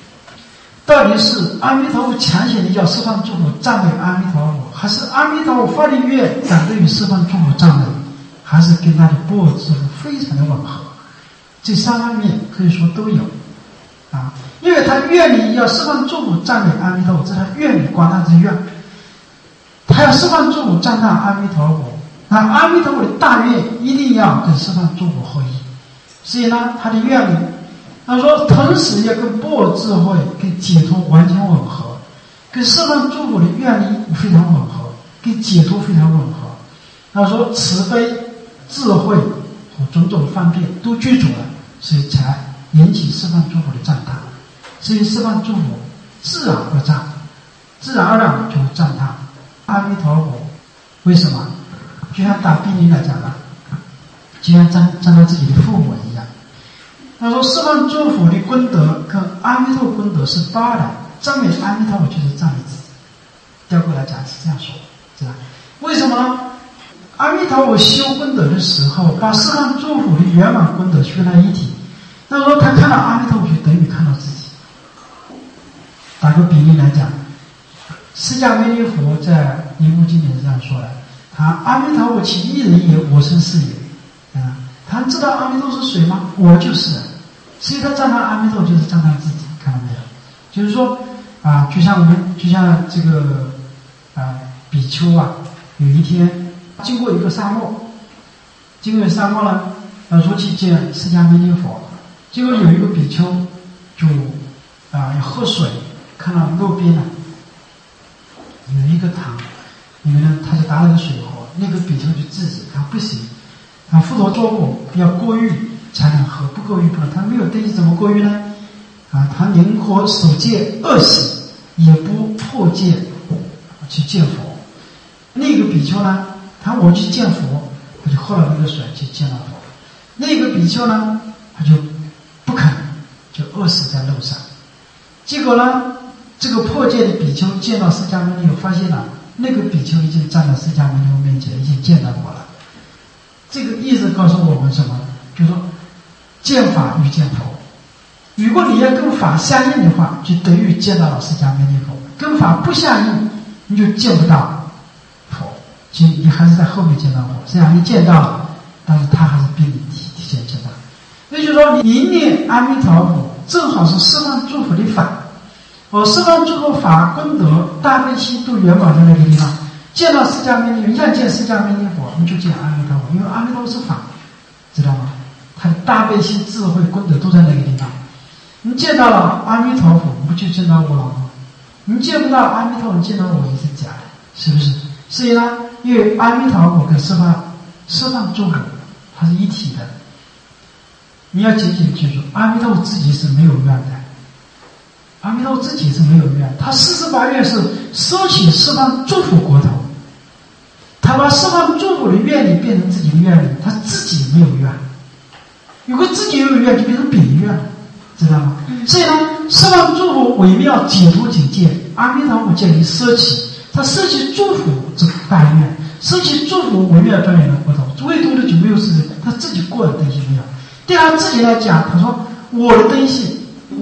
阿弥陀佛强行的叫十方诸佛赞美阿弥陀佛，还是阿弥陀佛发的愿感对于十方诸佛赞美，还是跟他的般若智慧非常的吻合？这三方面可以说都有啊。因为他愿力要十方诸佛赞美阿弥陀佛，这是他愿力广大之愿，他要十方诸佛赞叹阿弥陀佛，那阿弥陀佛的大愿一定要跟十方诸佛合一。所以呢，他的愿力他说同时要跟般若智慧跟解脱完全吻合，跟十方诸佛的愿力非常吻合，跟解脱非常吻合。他说慈悲智慧和种种方便都具足了，所以才引起十方诸佛的赞叹。所以十方诸佛自然而赞，自然而然就会赞叹阿弥陀佛。为什么？就像打比喻来讲了，就像赞叹自己的父母一样。他说十方诸佛的功德跟阿弥陀功德是八的，赞美阿弥陀佛就是赞美自己。调过来讲是这样说，知道为什么呢？阿弥陀佛修功德的时候，把十方诸佛的圆满功德学在一体。他说他看到阿弥陀佛就等于看到自己。打个比喻来讲，释迦牟尼佛在《弥无经》里是这样说的：他阿弥陀佛其一人也，我生是也。他知道阿弥陀是谁吗？我就是。所以他赞叹阿弥陀就是赞叹自己，看到没有？就是说就像这个比丘啊，有一天经过一个沙漠，呢，说去见释迦牟尼佛，结果有一个比丘就要喝水，看到路边呢有一个塘，里面呢他就打了个水壶，那个比丘就制止他不行，佛陀说过要过浴才能喝，不过浴不能。他没有东西怎么过浴呢？他宁可守戒恶习，也不破戒去见佛。那个比丘呢，我去见佛，他就喝了那个水去见了佛。那个比丘呢，他就不肯，就饿死在路上。结果呢，这个破戒的比丘见到释迦牟尼佛，发现了那个比丘已经站在释迦牟尼佛面前，已经见到佛了。这个意思告诉我们什么？就是说见法与见佛。如果你要跟法相应的话，就等于见到了释迦牟尼佛；跟法不相应，你就见不到佛，其实你还是在后面见到佛。虽然你见到了，但是他还是比你提前见到。也就是说，你念阿弥陀佛，正好是十方诸佛的法。十方诸佛法功德大悲心都圆满在那个地方。见到释迦牟尼佛，你想见释迦牟尼佛，你就见阿弥陀佛，因为阿弥陀佛是法，知道吗？他的大悲心、智慧、功德都在那个地方。你见到了阿弥陀佛，不就见到我了吗？你见不到阿弥陀佛，你见到我也是假的，是不是？所以呢，因为阿弥陀佛跟十方诸佛它是一体的。你要紧紧记住，阿弥陀佛自己是没有愿的。阿弥陀佛自己是没有愿，他48愿是收起十方诸佛国头，他把十方诸佛的愿力变成自己的愿力，他自己没有愿。如果自己有愿，就变成别愿了，知道吗？所以呢，十方诸佛微妙解脱境界，阿弥陀佛建立舍弃，他舍弃诸佛这个大愿，舍弃诸佛微妙庄严的国头，唯独的就没有事情，他自己过的东西没有。对他自己来讲，他说我的东西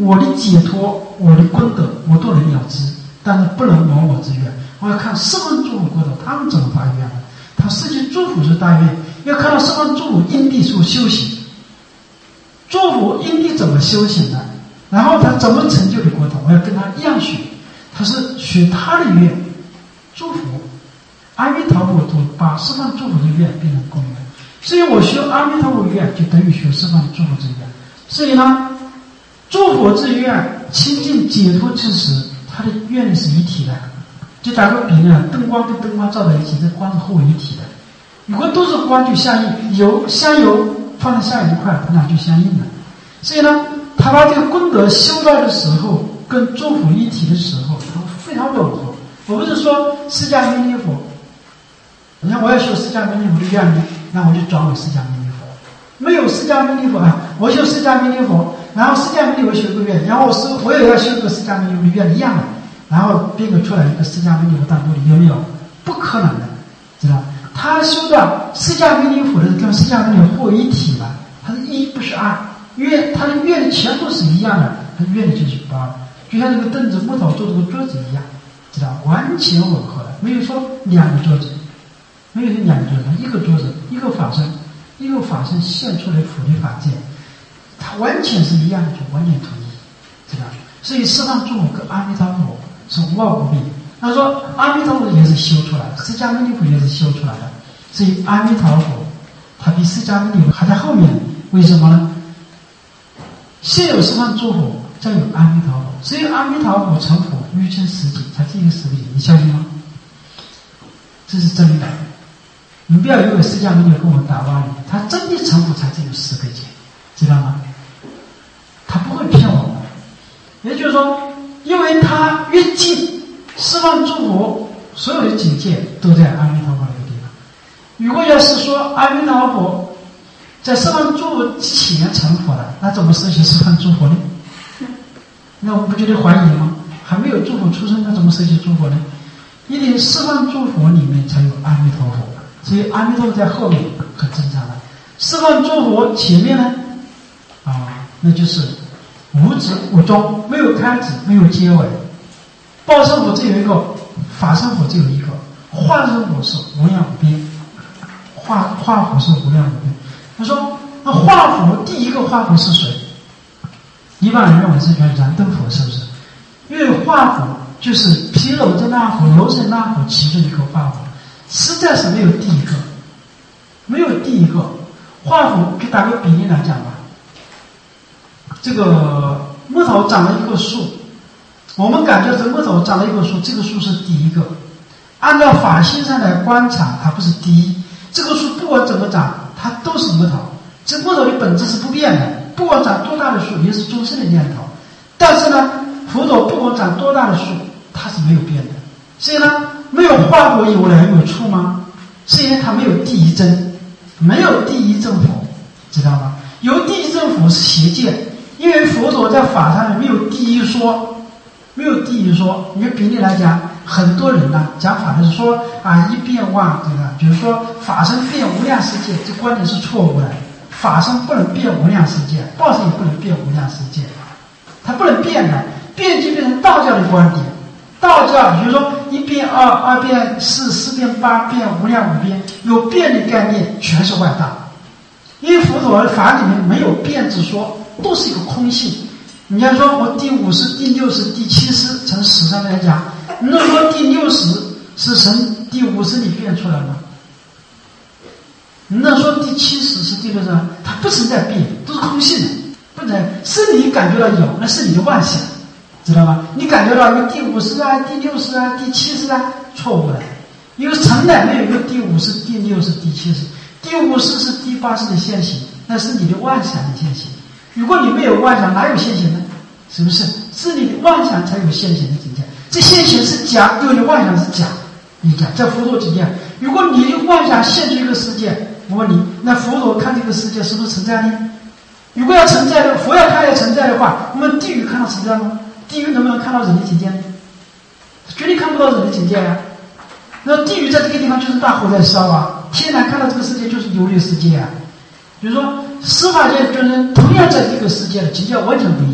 我的解脱，我的功德，我都能了知，但是不能谋我之愿。我要看十方诸佛国土他们怎么发愿的，他设计诸佛是大愿，要看到十方诸佛因地所修行，诸佛因地怎么修行的，然后他怎么成就的国土，我要跟他一样学，他是学他的愿。诸佛阿弥陀佛都把十方诸佛的愿变成公愿，所以我学阿弥陀佛愿就等于学十方诸佛之愿。所以呢，诸佛之愿清净解脱之时，它的愿力是一体的。就打个比呢，灯光跟灯光照在一起，这光是互为一体的。如果都是光就相应，香油放在下一块，它俩就相应了。所以呢，他把这个功德修到的时候，跟诸佛一体的时候，它非常吻合。我不是说释迦牟尼佛，你看我要修释迦牟尼佛的愿力，那我就转为释迦牟尼佛。没有释迦牟尼佛啊，我修释迦牟尼佛，然后释迦牟尼佛修个愿，然后我也要修个释迦牟尼佛的愿一样的，然后编个出来一个释迦牟尼佛大菩提，有没有？不可能的，知道？他修到释迦牟尼佛的跟释迦牟尼佛互为一体了，它是一不是二，愿它的愿力全部是一样的，它的愿力就是八，就像这个凳子木头做这个桌子一样。知道完全吻合了，没有说两个桌子，没有说两个桌子，一个桌子，一个法身，一个法身现出来佛的法界，它完全是一样的，就完全统一，知道？所以十方诸佛跟阿弥陀佛是无二无别。他说阿弥陀佛也是修出来的，释迦牟尼佛也是修出来的，所以阿弥陀佛他比释迦牟尼佛还在后面，为什么呢？先有十方诸佛，再有阿弥陀佛，只有阿弥陀佛成佛欲成实际，才是一个实际，你相信吗？这是真的。你不要以为释迦牟尼佛跟我打歪理，他真的成佛才只有10个劫，知道吗？他不会骗我们。也就是说，因为他越近，十方诸佛所有的境界都在阿弥陀佛那个地方。如果要是说阿弥陀佛在十方诸佛之前成佛了，那怎么设计十方诸佛呢？那我们不觉得怀疑吗？还没有诸佛出生，那怎么设计诸佛呢？一定十方诸佛里面才有阿弥陀佛，所以阿弥陀佛在后面很正常的。十方诸佛前面呢，那就是无始无终，没有开始，没有结尾。报身佛只有一个，法身佛只有一个，化身佛是无量无边，化佛是无量无边。他说，那化佛第一个化佛是谁？一般人认为是燃灯佛，是不是？因为化佛就是毗楼遮那佛、楼舍那佛其中一个化佛，实在是没有第一个，没有第一个化佛。给打个比例来讲吧，这个木头长了一棵树，我们感觉这木头长了一棵树，这个树是第一个。按照法性上来观察，它不是第一。这个树不管怎么长，它都是木头。这木头的本质是不变的，不管长多大的树，也是终身的念头。但是呢，佛陀不管长多大的树，它是没有变的。所以呢，没有化佛有来有处吗？是因为它没有第一真，没有第一正佛，知道吗？有第一正佛是邪见，因为佛陀在法上面没有第一说，没有第一说。因为比例来讲，很多人呢讲法的是说一变万，对吧？就是说法身变无量世界，这观点是错误的。法身不能变无量世界，报身也不能变无量世界，它不能变的，变就变成道教的观点。道教比如说一变二，二变四，四变八，变无量无边，有变的概念全是外道。因为佛陀的法里面没有变之说，都是一个空性。你要说我第50、第60、第70，从史上来讲，你能说第60是从第50里变出来吗？你能说第70是第60吗？它不存在变，都是空性的，不能是你感觉到有，那是你的妄想，知道吗？你感觉到有第50啊、第60啊、第70啊，错误的，因为从来没有一个第50、第60、第70，第50是第80的现行，那是你的妄想的现行。如果你没有妄想，哪有现行呢？是不是？是你的妄想才有现行的境界。这现行是假，因为你妄想是假。你讲在佛陀境界，如果你的妄想现出一个世界，我问你，那佛陀看这个世界是不是存在呢？如果要存在的，佛要看要存在的话，我们地狱看到存在吗？地狱能不能看到人的境界呢？绝对看不到人的境界啊！那地狱在这个地方就是大火在烧啊，天然看到这个世界就是游离世界啊。比如说司法界就是同样在这个世界的境界完全不一样，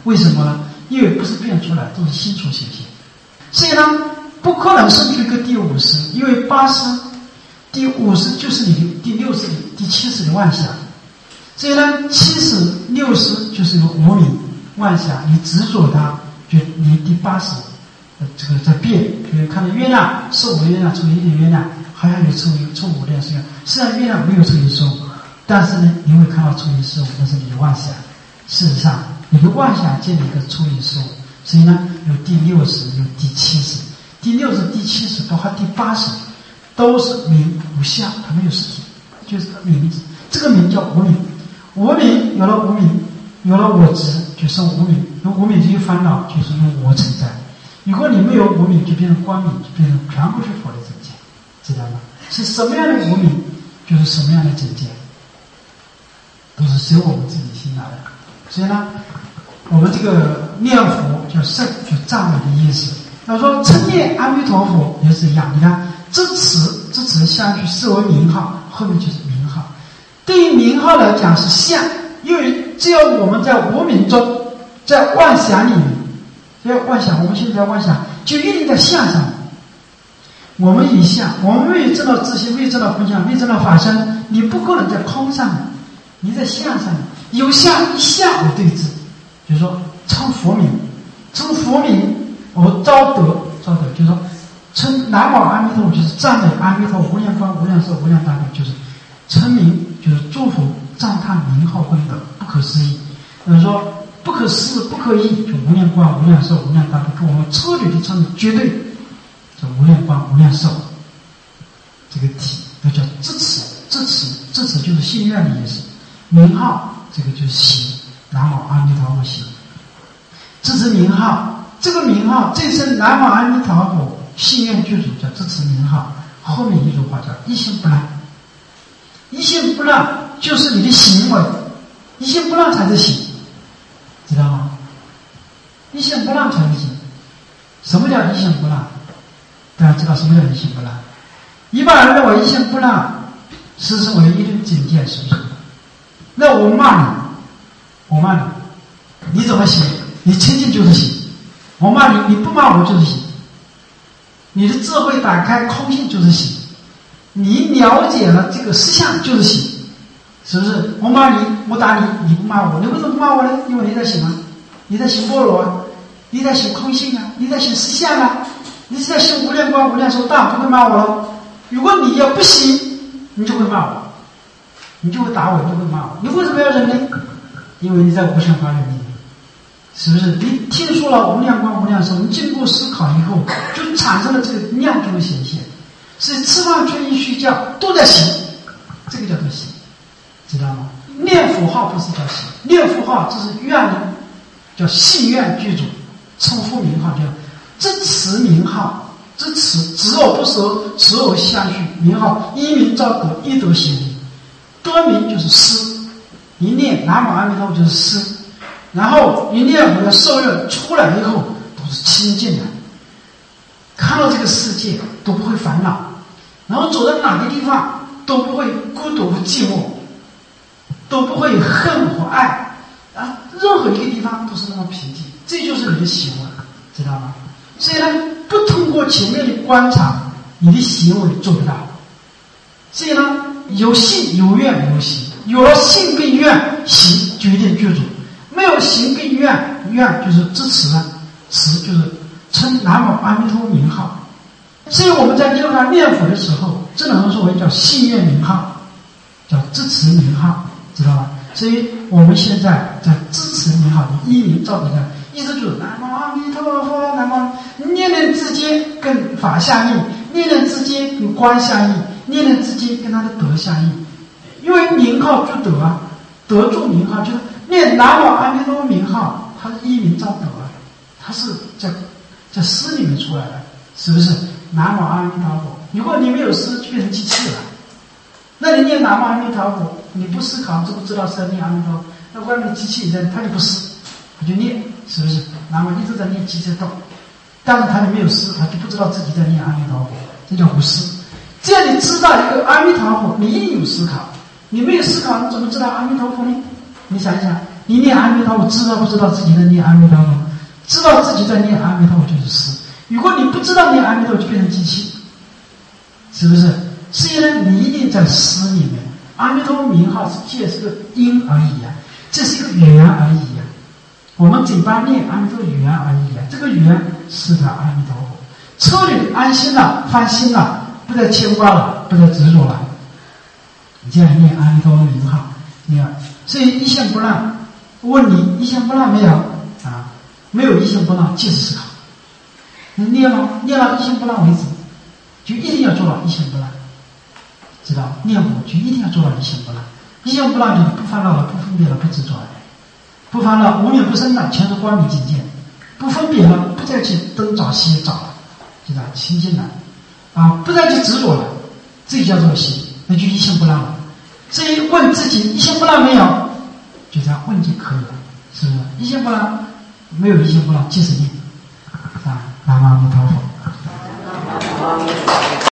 为什么呢？因为不是变出来，都是心所显现。所以呢，不可能生出一个第50，因为80、第50就是你的第60的、第70的妄想。所以呢，70、60就是有无明妄想，你执着它，就你第80，这个在变。比如看到月亮15月亮除以1的月亮，好像有抽5的是实际上月亮没有抽以15，但是呢，你会看到抽以15，那是你的妄想。事实上，你的妄想建立一个抽以15，所以呢，有第60，有第70，第60、第70，包括第80，都是名无相，它没有实体，就是个名字。这个名叫无名。无名有了无名，有了我执，就生无名。有无名就有烦恼，就是用我存在。如果你没有无名，就变成光明，就变成全部是佛的境界，知道吗？是什么样的无名，就是什么样的境界，都是由我们自己心来的。所以呢，我们这个念佛叫圣，就赞美的意思。他说称念阿弥陀佛也是一样，你看这词下去视为名号，后面就是名号。对于名号来讲是相，因为只要我们在无明中，在妄想里面，在妄想，我们现在妄想就一定在相上。我们以相，我们没有证到自性，没有证到空相，没有证到法身，你不可能在空上，你在相上，有相一相为对治。比如说称佛名，称佛名，我招德就是说称南无阿弥陀佛，就是赞美阿弥陀佛无量光无量寿无量大悲，就是称名，就是祝福赞叹名号功德不可思议。说不可思不可议，就无量光无量寿无量大悲，跟我们彻底的称绝对，叫无量光无量寿。这个体那叫支持就是信愿的意思。名号这个就是行，南无阿弥陀佛行，支持名号。这个名号这声南无阿弥陀佛信愿具足，叫支持名号。后面一句话叫一心不乱。一心不乱就是你的行为，一心不乱才是行，知道吗？一心不乱才是行。什么叫一心不乱？大家知道什么叫一心不乱？一般人认为一心不乱是称为一种境界，是不是？那我骂你，你怎么行？你清净就是行。我骂你，你不骂我就是行。你的智慧打开，空性就是行。你了解了这个实相就是行，是不是？我骂你，我打你，你不骂我，你为什么不骂我呢？因为你在行啊，你在行般若啊，你在行空性啊，你在行实相啊，你是在行无量光无量寿，当然不会骂我了。如果你要不行，你就会骂我，你就会打我，你就会骂我。你为什么要忍呢？因为你在无相法忍里面，是不是？你听说了无量光无量寿，你经过思考以后，就产生了这个量就会显现。是吃饭、穿衣、睡觉都在行，这个叫做行，知道吗？念佛号不是叫行，念佛号这是愿力，叫信愿具足，称呼名号叫支持名号，支持执而不舍，持而相续，名号一名照德，一德行理，德名就是施，一念南无阿弥陀佛就是施，然后一念我的受任出来以后都是清净的。看到这个世界都不会烦恼，然后走到哪个地方都不会孤独和寂寞，都不会恨和爱啊，任何一个地方都是那么平静，这就是你的行为，知道吗？所以呢，不通过前面的观察，你的行为做不到。所以呢，有信有愿有行，有了信跟愿，行决定具足；没有行跟愿，愿就是支持了，持就是称南无阿弥陀佛名号。所以我们在念佛的时候，这能说为叫信愿名号，叫支持名号，知道吧？所以我们现在在支持名号的依名照德的，意思就是南无阿弥陀佛，南无念念之间跟法相应，念念之间跟观相应，念念之间跟他的德相应。因为名号就德啊，德助名号，就是念南无阿弥陀佛名号，它是依名照德啊，它是在诗里面出来的，是不是？南无阿弥陀佛，如果你没有诗，就变成机器了。那你念南无阿弥陀佛，你不思考，知不知道是在念阿弥陀佛？那外面的机器人，他就不思，他就念，是不是？南无一直在念，机器在动，但是他就没有思，他就不知道自己在念阿弥陀佛，这叫无思。只要你知道一个阿弥陀佛，你一定有思考。你没有思考，你怎么知道阿弥陀佛呢？你想一想， 你念阿弥陀佛，知道不知道自己在念阿弥陀佛？知道自己在念阿弥陀佛就是思。如果你不知道念阿弥陀佛，就变成机器，是不是？是因为你一定在思里面。阿弥陀佛名号只是个音而已啊，这是一个语言而已啊。我们嘴巴念阿弥陀佛语言而已啊，这个语言是的阿弥陀佛。彻底安心了，放心了，不再牵挂了，不再执着了。你这样念阿弥陀佛名号，你看，所以一心不乱。问你一心不乱没有啊？没有一心不乱，即是思考。你念了一心不乱为止，就一定要做到一心不乱。知道念佛就一定要做到一心不乱。一心不乱就是不烦恼了，不分别了，不执着了，不烦恼无念不生了，全是光明境界。不分别了，不再去东找西找了，知道清净了啊，不再去执着了，这叫做心，那就一心不乱了。所以问自己一心不乱没有，就这样问就可以了，是不是？一心不乱，没有一心不乱，即是念啊，南无阿弥陀佛。